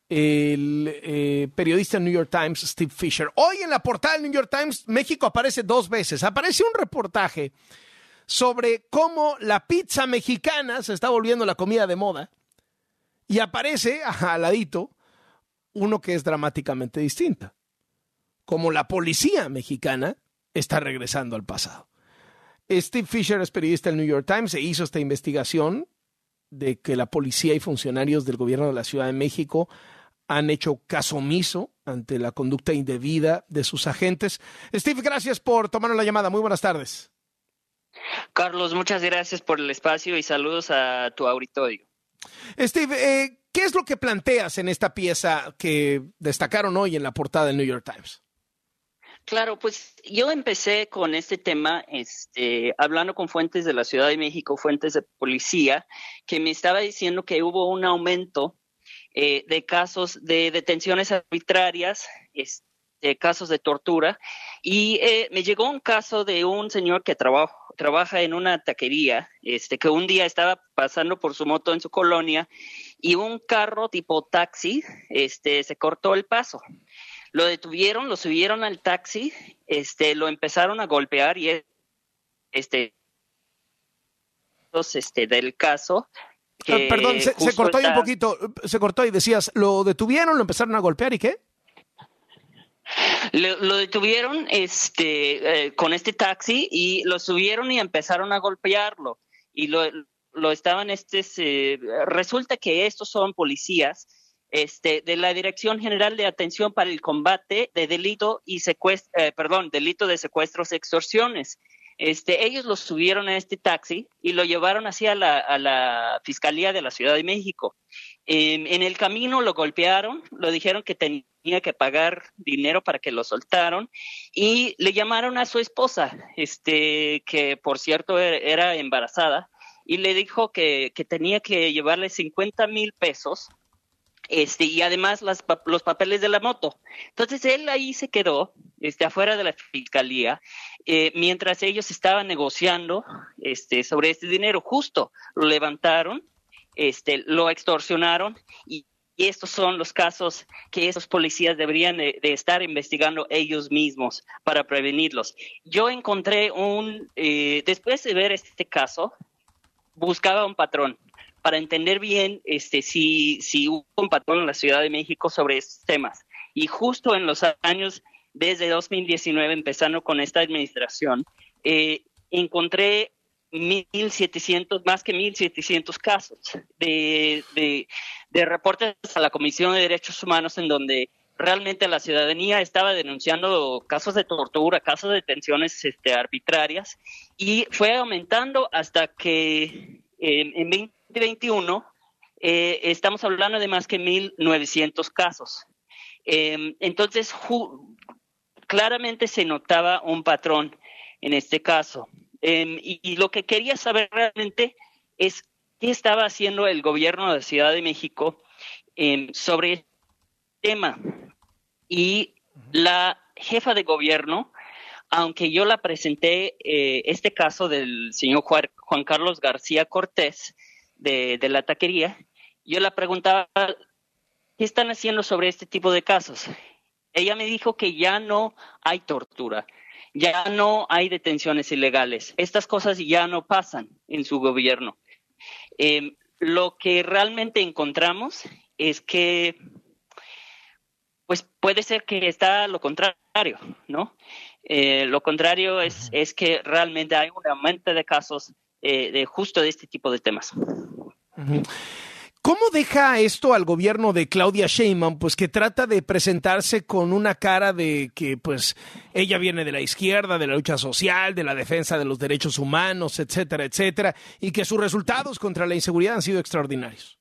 el periodista New York Times, Steve Fisher. Hoy en la portada del New York Times, México aparece 2 veces. Aparece un reportaje sobre cómo la pizza mexicana se está volviendo la comida de moda. Y aparece al ladito uno que es dramáticamente distinta. Como la policía mexicana está regresando al pasado. Steve Fisher es periodista del New York Times e hizo esta investigación de que la policía y funcionarios del gobierno de la Ciudad de México han hecho caso omiso ante la conducta indebida de sus agentes. Steve, gracias por tomarnos la llamada. Muy buenas tardes. Carlos, muchas gracias por el espacio y saludos a tu auditorio. Steve, ¿qué es lo que planteas en esta pieza que destacaron hoy en la portada del New York Times? Claro, pues yo empecé con este tema hablando con fuentes de la Ciudad de México, fuentes de policía, que me estaba diciendo que hubo un aumento de casos de detenciones arbitrarias, casos de tortura, y me llegó un caso de un señor que trabaja en una taquería, que un día estaba pasando por su moto en su colonia y un carro tipo taxi se cortó el paso. Lo detuvieron, lo subieron al taxi, lo empezaron a golpear y del caso. Perdón, se cortó ahí un poquito, se cortó y decías, ¿lo detuvieron, lo empezaron a golpear y qué? Lo detuvieron con este taxi y lo subieron y empezaron a golpearlo. Y lo estaban, resulta que estos son policías de la Dirección General de Atención para el Combate de delito de secuestros y extorsiones. Ellos lo subieron a este taxi y lo llevaron hacia a la Fiscalía de la Ciudad de México. En el camino lo golpearon, lo dijeron que tenía que pagar dinero para que lo soltaron y le llamaron a su esposa, que por cierto era embarazada, y le dijo que tenía que llevarle 50,000 pesos. Y además los papeles de la moto. Entonces él ahí se quedó, afuera de la fiscalía, mientras ellos estaban negociando, sobre este dinero. Justo lo levantaron, lo extorsionaron y estos son los casos que esos policías deberían de estar investigando ellos mismos para prevenirlos. Yo encontré después de ver este caso, buscaba un patrón para entender bien si hubo un patrón en la Ciudad de México sobre estos temas. Y justo en los años, desde 2019, empezando con esta administración, encontré más que 1,700 casos de reportes a la Comisión de Derechos Humanos en donde realmente la ciudadanía estaba denunciando casos de tortura, casos de detenciones arbitrarias, y fue aumentando hasta que en 2021 estamos hablando de más que 1,900 casos. Entonces, claramente se notaba un patrón en este caso. Y lo que quería saber realmente es qué estaba haciendo el gobierno de la Ciudad de México sobre el tema. Y la jefa de gobierno, aunque yo la presenté, este caso del señor Juan Carlos García Cortés de la taquería, yo la preguntaba, ¿qué están haciendo sobre este tipo de casos? Ella me dijo que ya no hay tortura, ya no hay detenciones ilegales. Estas cosas ya no pasan en su gobierno. Lo que realmente encontramos es que, pues puede ser que está lo contrario, ¿no? Lo contrario es que realmente hay un aumento de casos justo de este tipo de temas. ¿Cómo deja esto al gobierno de Claudia Sheinbaum, pues que trata de presentarse con una cara de que pues ella viene de la izquierda, de la lucha social, de la defensa de los derechos humanos, etcétera, etcétera, y que sus resultados contra la inseguridad han sido extraordinarios?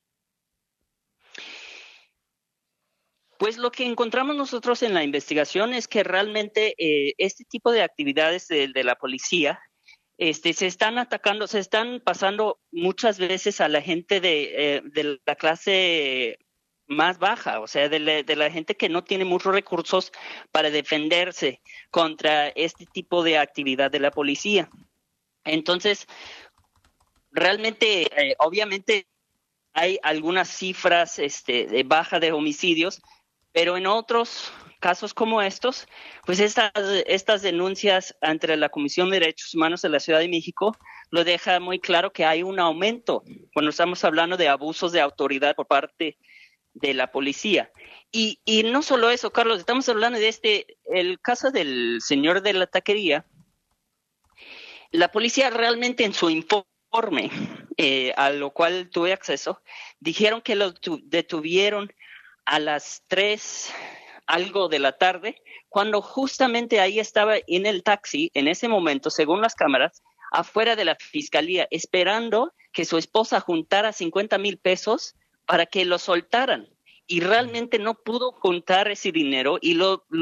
Pues lo que encontramos nosotros en la investigación es que realmente este tipo de actividades de la policía se están atacando, se están pasando muchas veces a la gente de la clase más baja, o sea, de la gente que no tiene muchos recursos para defenderse contra este tipo de actividad de la policía. Entonces, realmente, obviamente, hay algunas cifras de baja de homicidios, pero en otros casos como estos, pues estas denuncias ante la Comisión de Derechos Humanos de la Ciudad de México lo deja muy claro que hay un aumento cuando estamos hablando de abusos de autoridad por parte de la policía. Y no solo eso, Carlos, estamos hablando de el caso del señor de la taquería. La policía realmente en su informe, a lo cual tuve acceso, dijeron que lo detuvieron a las 3 algo de la tarde, cuando justamente ahí estaba en el taxi, en ese momento, según las cámaras, afuera de la fiscalía, esperando que su esposa juntara 50,000 pesos para que lo soltaran. Y realmente no pudo juntar ese dinero y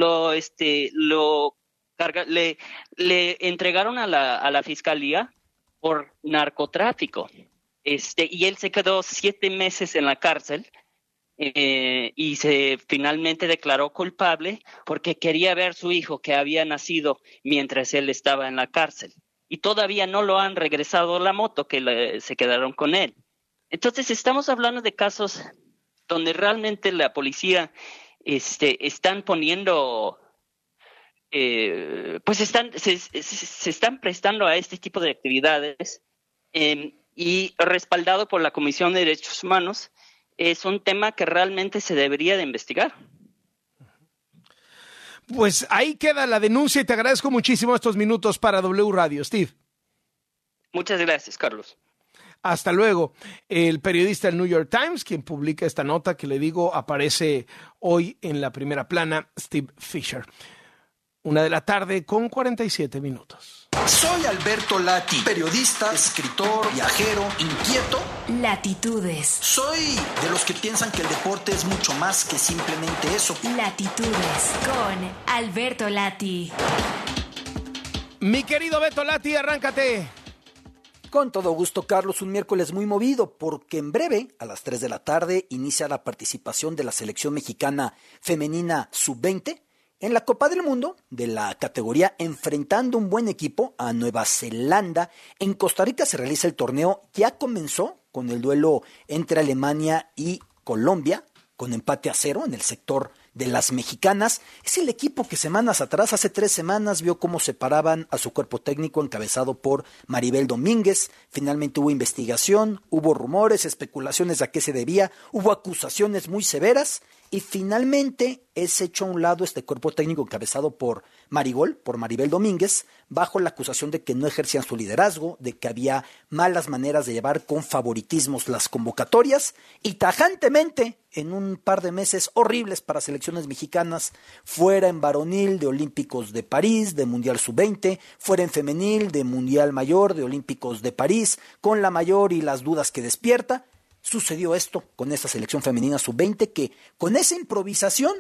le entregaron a la fiscalía por narcotráfico. Y él se quedó 7 meses en la cárcel. Y se finalmente declaró culpable porque quería ver a su hijo que había nacido mientras él estaba en la cárcel. Y todavía no lo han regresado la moto que se quedaron con él. Entonces estamos hablando de casos donde realmente la policía están poniendo, pues se están prestando a este tipo de actividades y respaldado por la Comisión de Derechos Humanos. Es un tema que realmente se debería de investigar. Pues ahí queda la denuncia y te agradezco muchísimo estos minutos para W Radio, Steve. Muchas gracias, Carlos. Hasta luego. El periodista del New York Times, quien publica esta nota que le digo, aparece hoy en la primera plana, Steve Fisher. 1:00 p.m. con 47 minutos. Soy Alberto Lati, periodista, escritor, viajero, inquieto. Latitudes. Soy de los que piensan que el deporte es mucho más que simplemente eso. Latitudes con Alberto Lati. Mi querido Beto Lati, arráncate. Con todo gusto, Carlos, un miércoles muy movido porque en breve, a las 3:00 p.m, inicia la participación de la selección mexicana femenina sub-20 en la Copa del Mundo de la categoría, enfrentando un buen equipo a Nueva Zelanda. En Costa Rica se realiza el torneo, ya comenzó con el duelo entre Alemania y Colombia, con empate a 0 en el sector de las mexicanas. Es el equipo que semanas atrás, hace 3 semanas, vio cómo separaban a su cuerpo técnico encabezado por Maribel Domínguez. Finalmente hubo investigación, hubo rumores, especulaciones de a qué se debía, hubo acusaciones muy severas y finalmente es hecho a un lado este cuerpo técnico encabezado por Maribel Domínguez, bajo la acusación de que no ejercían su liderazgo, de que había malas maneras de llevar con favoritismos las convocatorias y tajantemente en un par de meses horribles para selecciones mexicanas, fuera en varonil de Olímpicos de París, de Mundial Sub-20, fuera en femenil de Mundial Mayor, de Olímpicos de París, con la mayor y las dudas que despierta. Sucedió esto con esta selección femenina sub-20 que con esa improvisación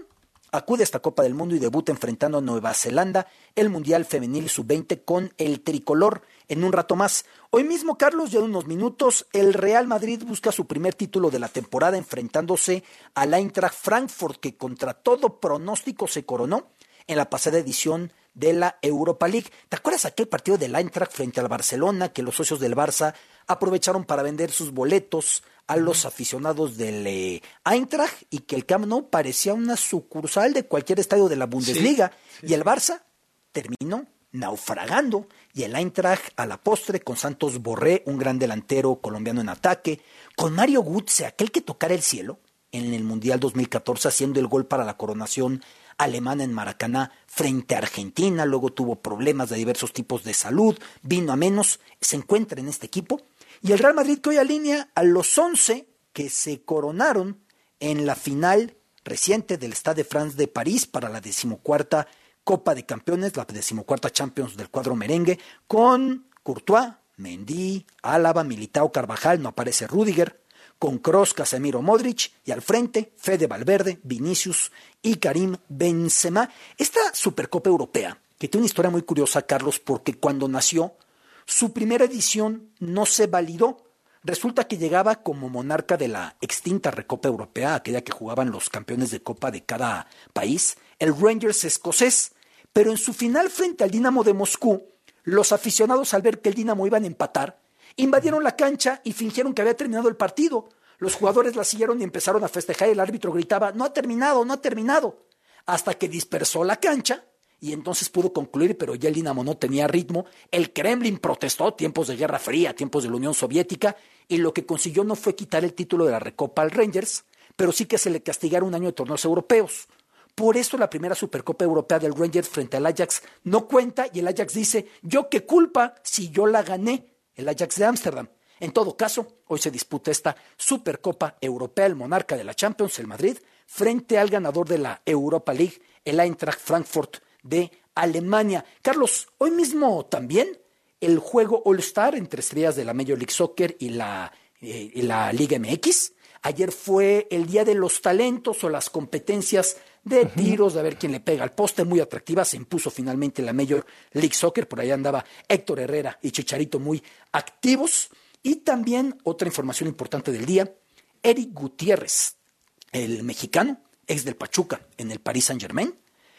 acude a esta Copa del Mundo y debuta enfrentando a Nueva Zelanda el Mundial Femenil Sub-20 con el tricolor en un rato más. Hoy mismo, Carlos, ya en unos minutos, el Real Madrid busca su primer título de la temporada enfrentándose al Eintracht Frankfurt, que contra todo pronóstico se coronó en la pasada edición de la Europa League. ¿Te acuerdas aquel partido del Eintracht frente al Barcelona, que los socios del Barça aprovecharon para vender sus boletos a los aficionados del Eintracht y que el Camp Nou parecía una sucursal de cualquier estadio de la Bundesliga? Sí. Y el Barça terminó naufragando y el Eintracht a la postre con Santos Borré, un gran delantero colombiano en ataque, con Mario Götze, aquel que tocara el cielo en el Mundial 2014 haciendo el gol para la coronación alemana en Maracaná frente a Argentina. Luego tuvo problemas de diversos tipos de salud, vino a menos, se encuentra en este equipo. Y el Real Madrid que hoy alinea a los 11 que se coronaron en la final reciente del Stade de France de París para la 14ª Copa de Campeones, la 14ª Champions del cuadro merengue, con Courtois, Mendy, Álava, Militao, Carvajal, no aparece Rüdiger, con Kroos, Casemiro, Modric, y al frente Fede Valverde, Vinicius y Karim Benzema. Esta Supercopa Europea, que tiene una historia muy curiosa, Carlos, porque cuando nació, su primera edición no se validó. Resulta que llegaba como monarca de la extinta Recopa Europea, aquella que jugaban los campeones de Copa de cada país, el Rangers escocés. Pero en su final frente al Dinamo de Moscú, los aficionados, al ver que el Dinamo iban a empatar, invadieron la cancha y fingieron que había terminado el partido. Los jugadores la siguieron y empezaron a festejar y el árbitro gritaba, no ha terminado, no ha terminado, hasta que dispersó la cancha y entonces pudo concluir, pero ya el Dinamo no tenía ritmo. El Kremlin protestó, tiempos de Guerra Fría, tiempos de la Unión Soviética, y lo que consiguió no fue quitar el título de la Recopa al Rangers, pero sí que se le castigara un año de torneos europeos. Por eso la primera Supercopa Europea del Rangers frente al Ajax no cuenta, y el Ajax dice, ¿yo qué culpa si yo la gané? El Ajax de Ámsterdam. En todo caso, hoy se disputa esta Supercopa Europea, el monarca de la Champions, el Madrid, frente al ganador de la Europa League, el Eintracht Frankfurt de Alemania. Carlos, hoy mismo también el juego All-Star entre estrellas de la Major League Soccer y la Liga MX. Ayer fue el día de los talentos o las competencias de tiros, de ver quién le pega al poste, muy atractiva. Se impuso finalmente la Major League Soccer, por ahí andaba Héctor Herrera y Chicharito muy activos. Y también otra información importante del día, Eric Gutiérrez, el mexicano, ex del Pachuca en el Paris Saint-Germain,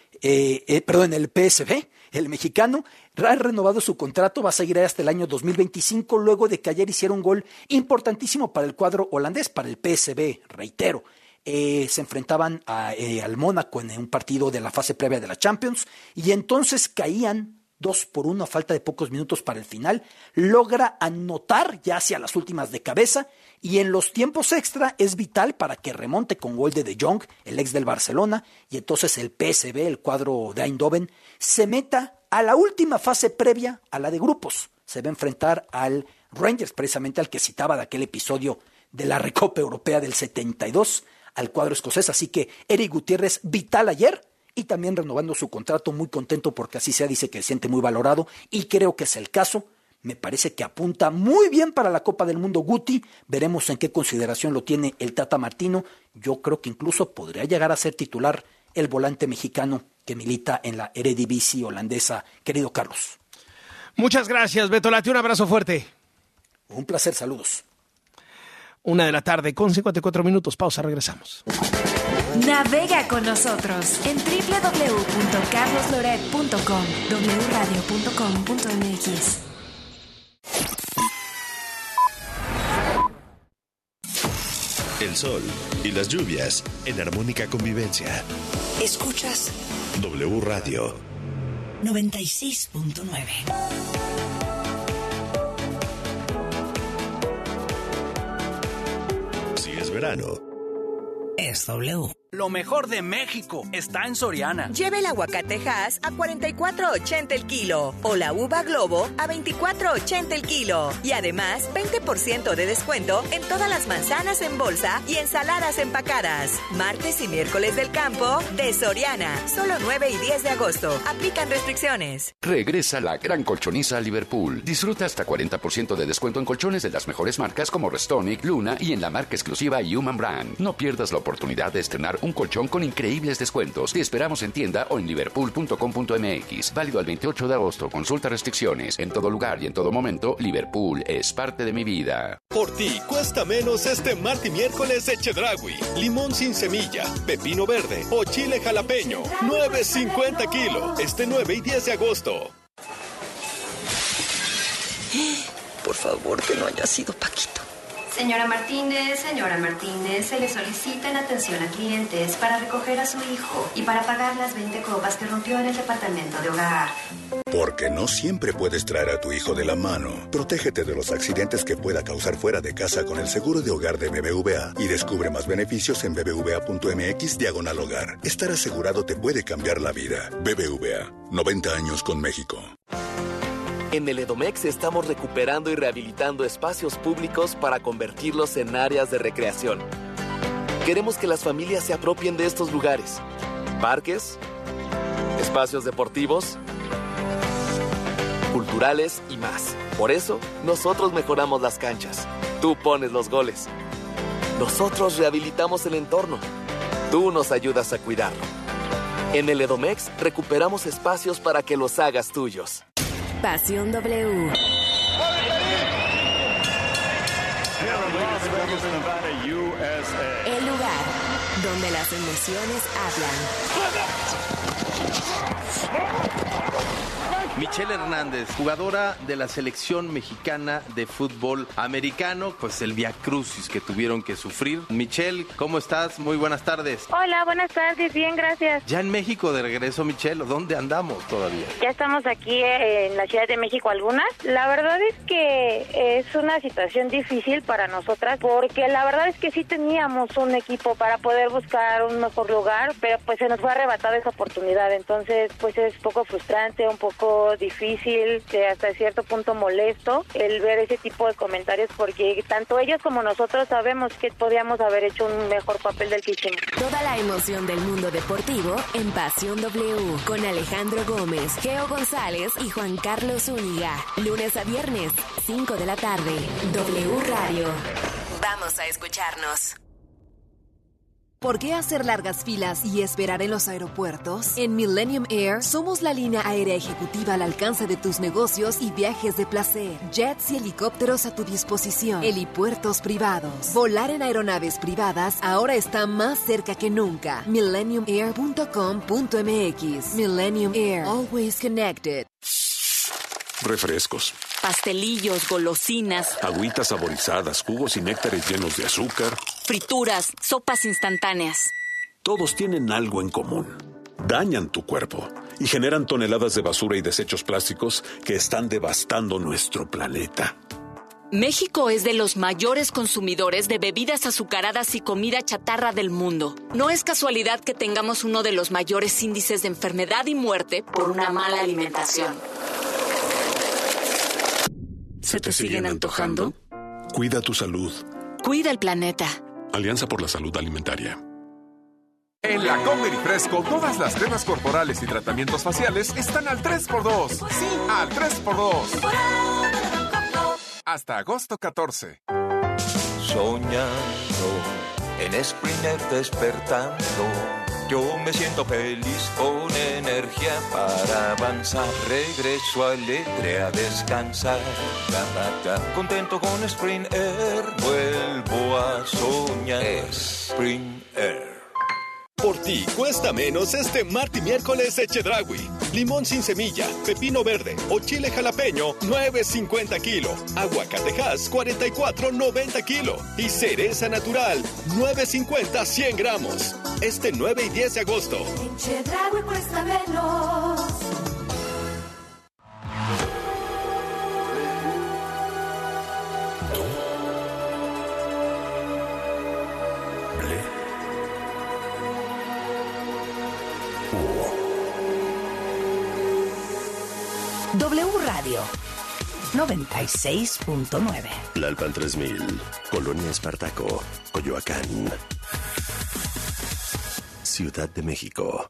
en el PSV, el mexicano ha renovado su contrato, va a seguir hasta el año 2025, luego de que ayer hiciera un gol importantísimo para el cuadro holandés, para el PSV, reitero. Se enfrentaban al Mónaco en un partido de la fase previa de la Champions, y entonces caían 2-1 a falta de pocos minutos para el final, logra anotar ya hacia las últimas de cabeza, y en los tiempos extra es vital para que remonte con gol de Jong, el ex del Barcelona, y entonces el PSV, el cuadro de Eindhoven, se meta a la última fase previa a la de grupos. Se va a enfrentar al Rangers, precisamente al que citaba de aquel episodio de la Recopa Europea del 72, al cuadro escocés. Así que Eric Gutiérrez, vital ayer, y también renovando su contrato, muy contento porque así sea, dice que se siente muy valorado, y creo que es el caso. Me parece que apunta muy bien para la Copa del Mundo Guti. Veremos en qué consideración lo tiene el Tata Martino. Yo creo que incluso podría llegar a ser titular el volante mexicano que milita en la Eredivisie holandesa. Querido Carlos. Muchas gracias, Beto Lati. Un abrazo fuerte. Un placer, saludos. 1:00 p.m. con 54 minutos. Pausa, regresamos. Navega con nosotros en www.carlosloret.com, wradio.com.mx. El sol y las lluvias en armónica convivencia. Escuchas W Radio 96.9. Si es verano, es W. Lo mejor de México está en Soriana. Lleve el aguacate Hass a $44.80 el kilo o la uva Globo a $24.80 el kilo. Y además, 20% de descuento en todas las manzanas en bolsa y ensaladas empacadas. Martes y miércoles del campo de Soriana. Solo 9 y 10 de agosto. Aplican restricciones. Regresa la gran colchoniza a Liverpool. Disfruta hasta 40% de descuento en colchones de las mejores marcas como Restonic, Luna y en la marca exclusiva Human Brand. No pierdas la oportunidad de estrenar un colchón con increíbles descuentos. Te esperamos en tienda o en liverpool.com.mx. Válido al 28 de agosto. Consulta restricciones. En todo lugar y en todo momento, Liverpool es parte de mi vida. Por ti, cuesta menos este martes y miércoles de Chedraui. Limón sin semilla, pepino verde o chile jalapeño. 9.50 kilos. Este 9 y 10 de agosto. Por favor, que no haya sido Paquito. Señora Martínez, se le solicita en atención a clientes para recoger a su hijo y para pagar las 20 copas que rompió en el departamento de hogar. Porque no siempre puedes traer a tu hijo de la mano. Protégete de los accidentes que pueda causar fuera de casa con el seguro de hogar de BBVA y descubre más beneficios en bbva.mx/hogar. Estar asegurado te puede cambiar la vida. BBVA, 90 años con México. En el Edomex estamos recuperando y rehabilitando espacios públicos para convertirlos en áreas de recreación. Queremos que las familias se apropien de estos lugares. Parques, espacios deportivos, culturales y más. Por eso, nosotros mejoramos las canchas. Tú pones los goles. Nosotros rehabilitamos el entorno. Tú nos ayudas a cuidarlo. En el Edomex recuperamos espacios para que los hagas tuyos. Pasión W. El lugar donde las emociones hablan. Michelle Hernández, jugadora de la selección mexicana de fútbol americano, pues el viacrucis que tuvieron que sufrir. Michelle, ¿cómo estás? Muy buenas tardes. Hola, buenas tardes, bien, gracias. Ya en México de regreso, Michelle, ¿dónde andamos todavía? Ya estamos aquí en la Ciudad de México algunas. La verdad es que es una situación difícil para nosotras, porque la verdad es que sí teníamos un equipo para poder buscar un mejor lugar, pero pues se nos fue arrebatada esa oportunidad, entonces pues es un poco frustrante, un poco difícil, hasta cierto punto molesto el ver ese tipo de comentarios, porque tanto ellos como nosotros sabemos que podíamos haber hecho un mejor papel del que hicimos. Toda la emoción del mundo deportivo en Pasión W con Alejandro Gómez, Geo González y Juan Carlos Zúñiga. Lunes a viernes, 5 de la tarde. W Radio. Vamos a escucharnos. ¿Por qué hacer largas filas y esperar en los aeropuertos? En Millennium Air somos la línea aérea ejecutiva al alcance de tus negocios y viajes de placer. Jets y helicópteros a tu disposición. Helipuertos privados. Volar en aeronaves privadas ahora está más cerca que nunca. MillenniumAir.com.mx. Millennium Air. Always connected. Refrescos, pastelillos, golosinas, agüitas saborizadas, jugos y néctares llenos de azúcar, frituras, sopas instantáneas. Todos tienen algo en común. Dañan tu cuerpo y generan toneladas de basura y desechos plásticos que están devastando nuestro planeta. México es de los mayores consumidores de bebidas azucaradas y comida chatarra del mundo. No es casualidad que tengamos uno de los mayores índices de enfermedad y muerte por una mala alimentación. ¿Se te siguen antojando? Cuida tu salud. Cuida el planeta. Alianza por la Salud Alimentaria. En la Comer y Fresco, todas las cremas corporales y tratamientos faciales están al 3x2. Sí, al 3x2. Hasta agosto 14. Soñando, en Springer despertando. Yo me siento feliz con energía para avanzar. Regreso alegre a descansar. Contento con Spring Air. Vuelvo a soñar. Spring Air. Por ti, cuesta menos este martes y miércoles de Chedraui. Limón sin semilla, pepino verde o chile jalapeño, 9.50 kilos. Aguacatejas, 44.90 kilos. Y cereza natural, 9.50 100 gramos. Este 9 y 10 de agosto. En Chedraui cuesta menos. W Radio 96.9. Tlalpan 3000, Colonia Espartaco, Coyoacán, Ciudad de México.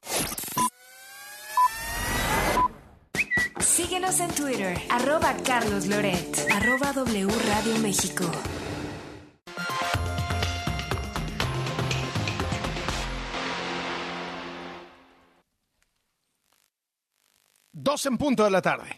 Síguenos en Twitter, @CarlosLoret, @W Radio México. 2 en punto de la tarde.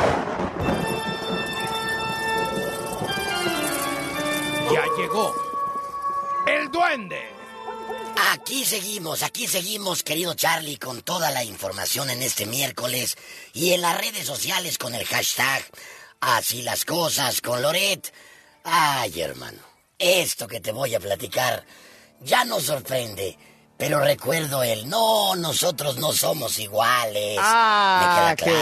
Ya llegó el duende. Aquí seguimos, querido Charlie, con toda la información en este miércoles y en las redes sociales con el hashtag Así las cosas con Loret. Ay, hermano, esto que te voy a platicar ya nos sorprende, pero recuerdo nosotros no somos iguales. Me queda claro.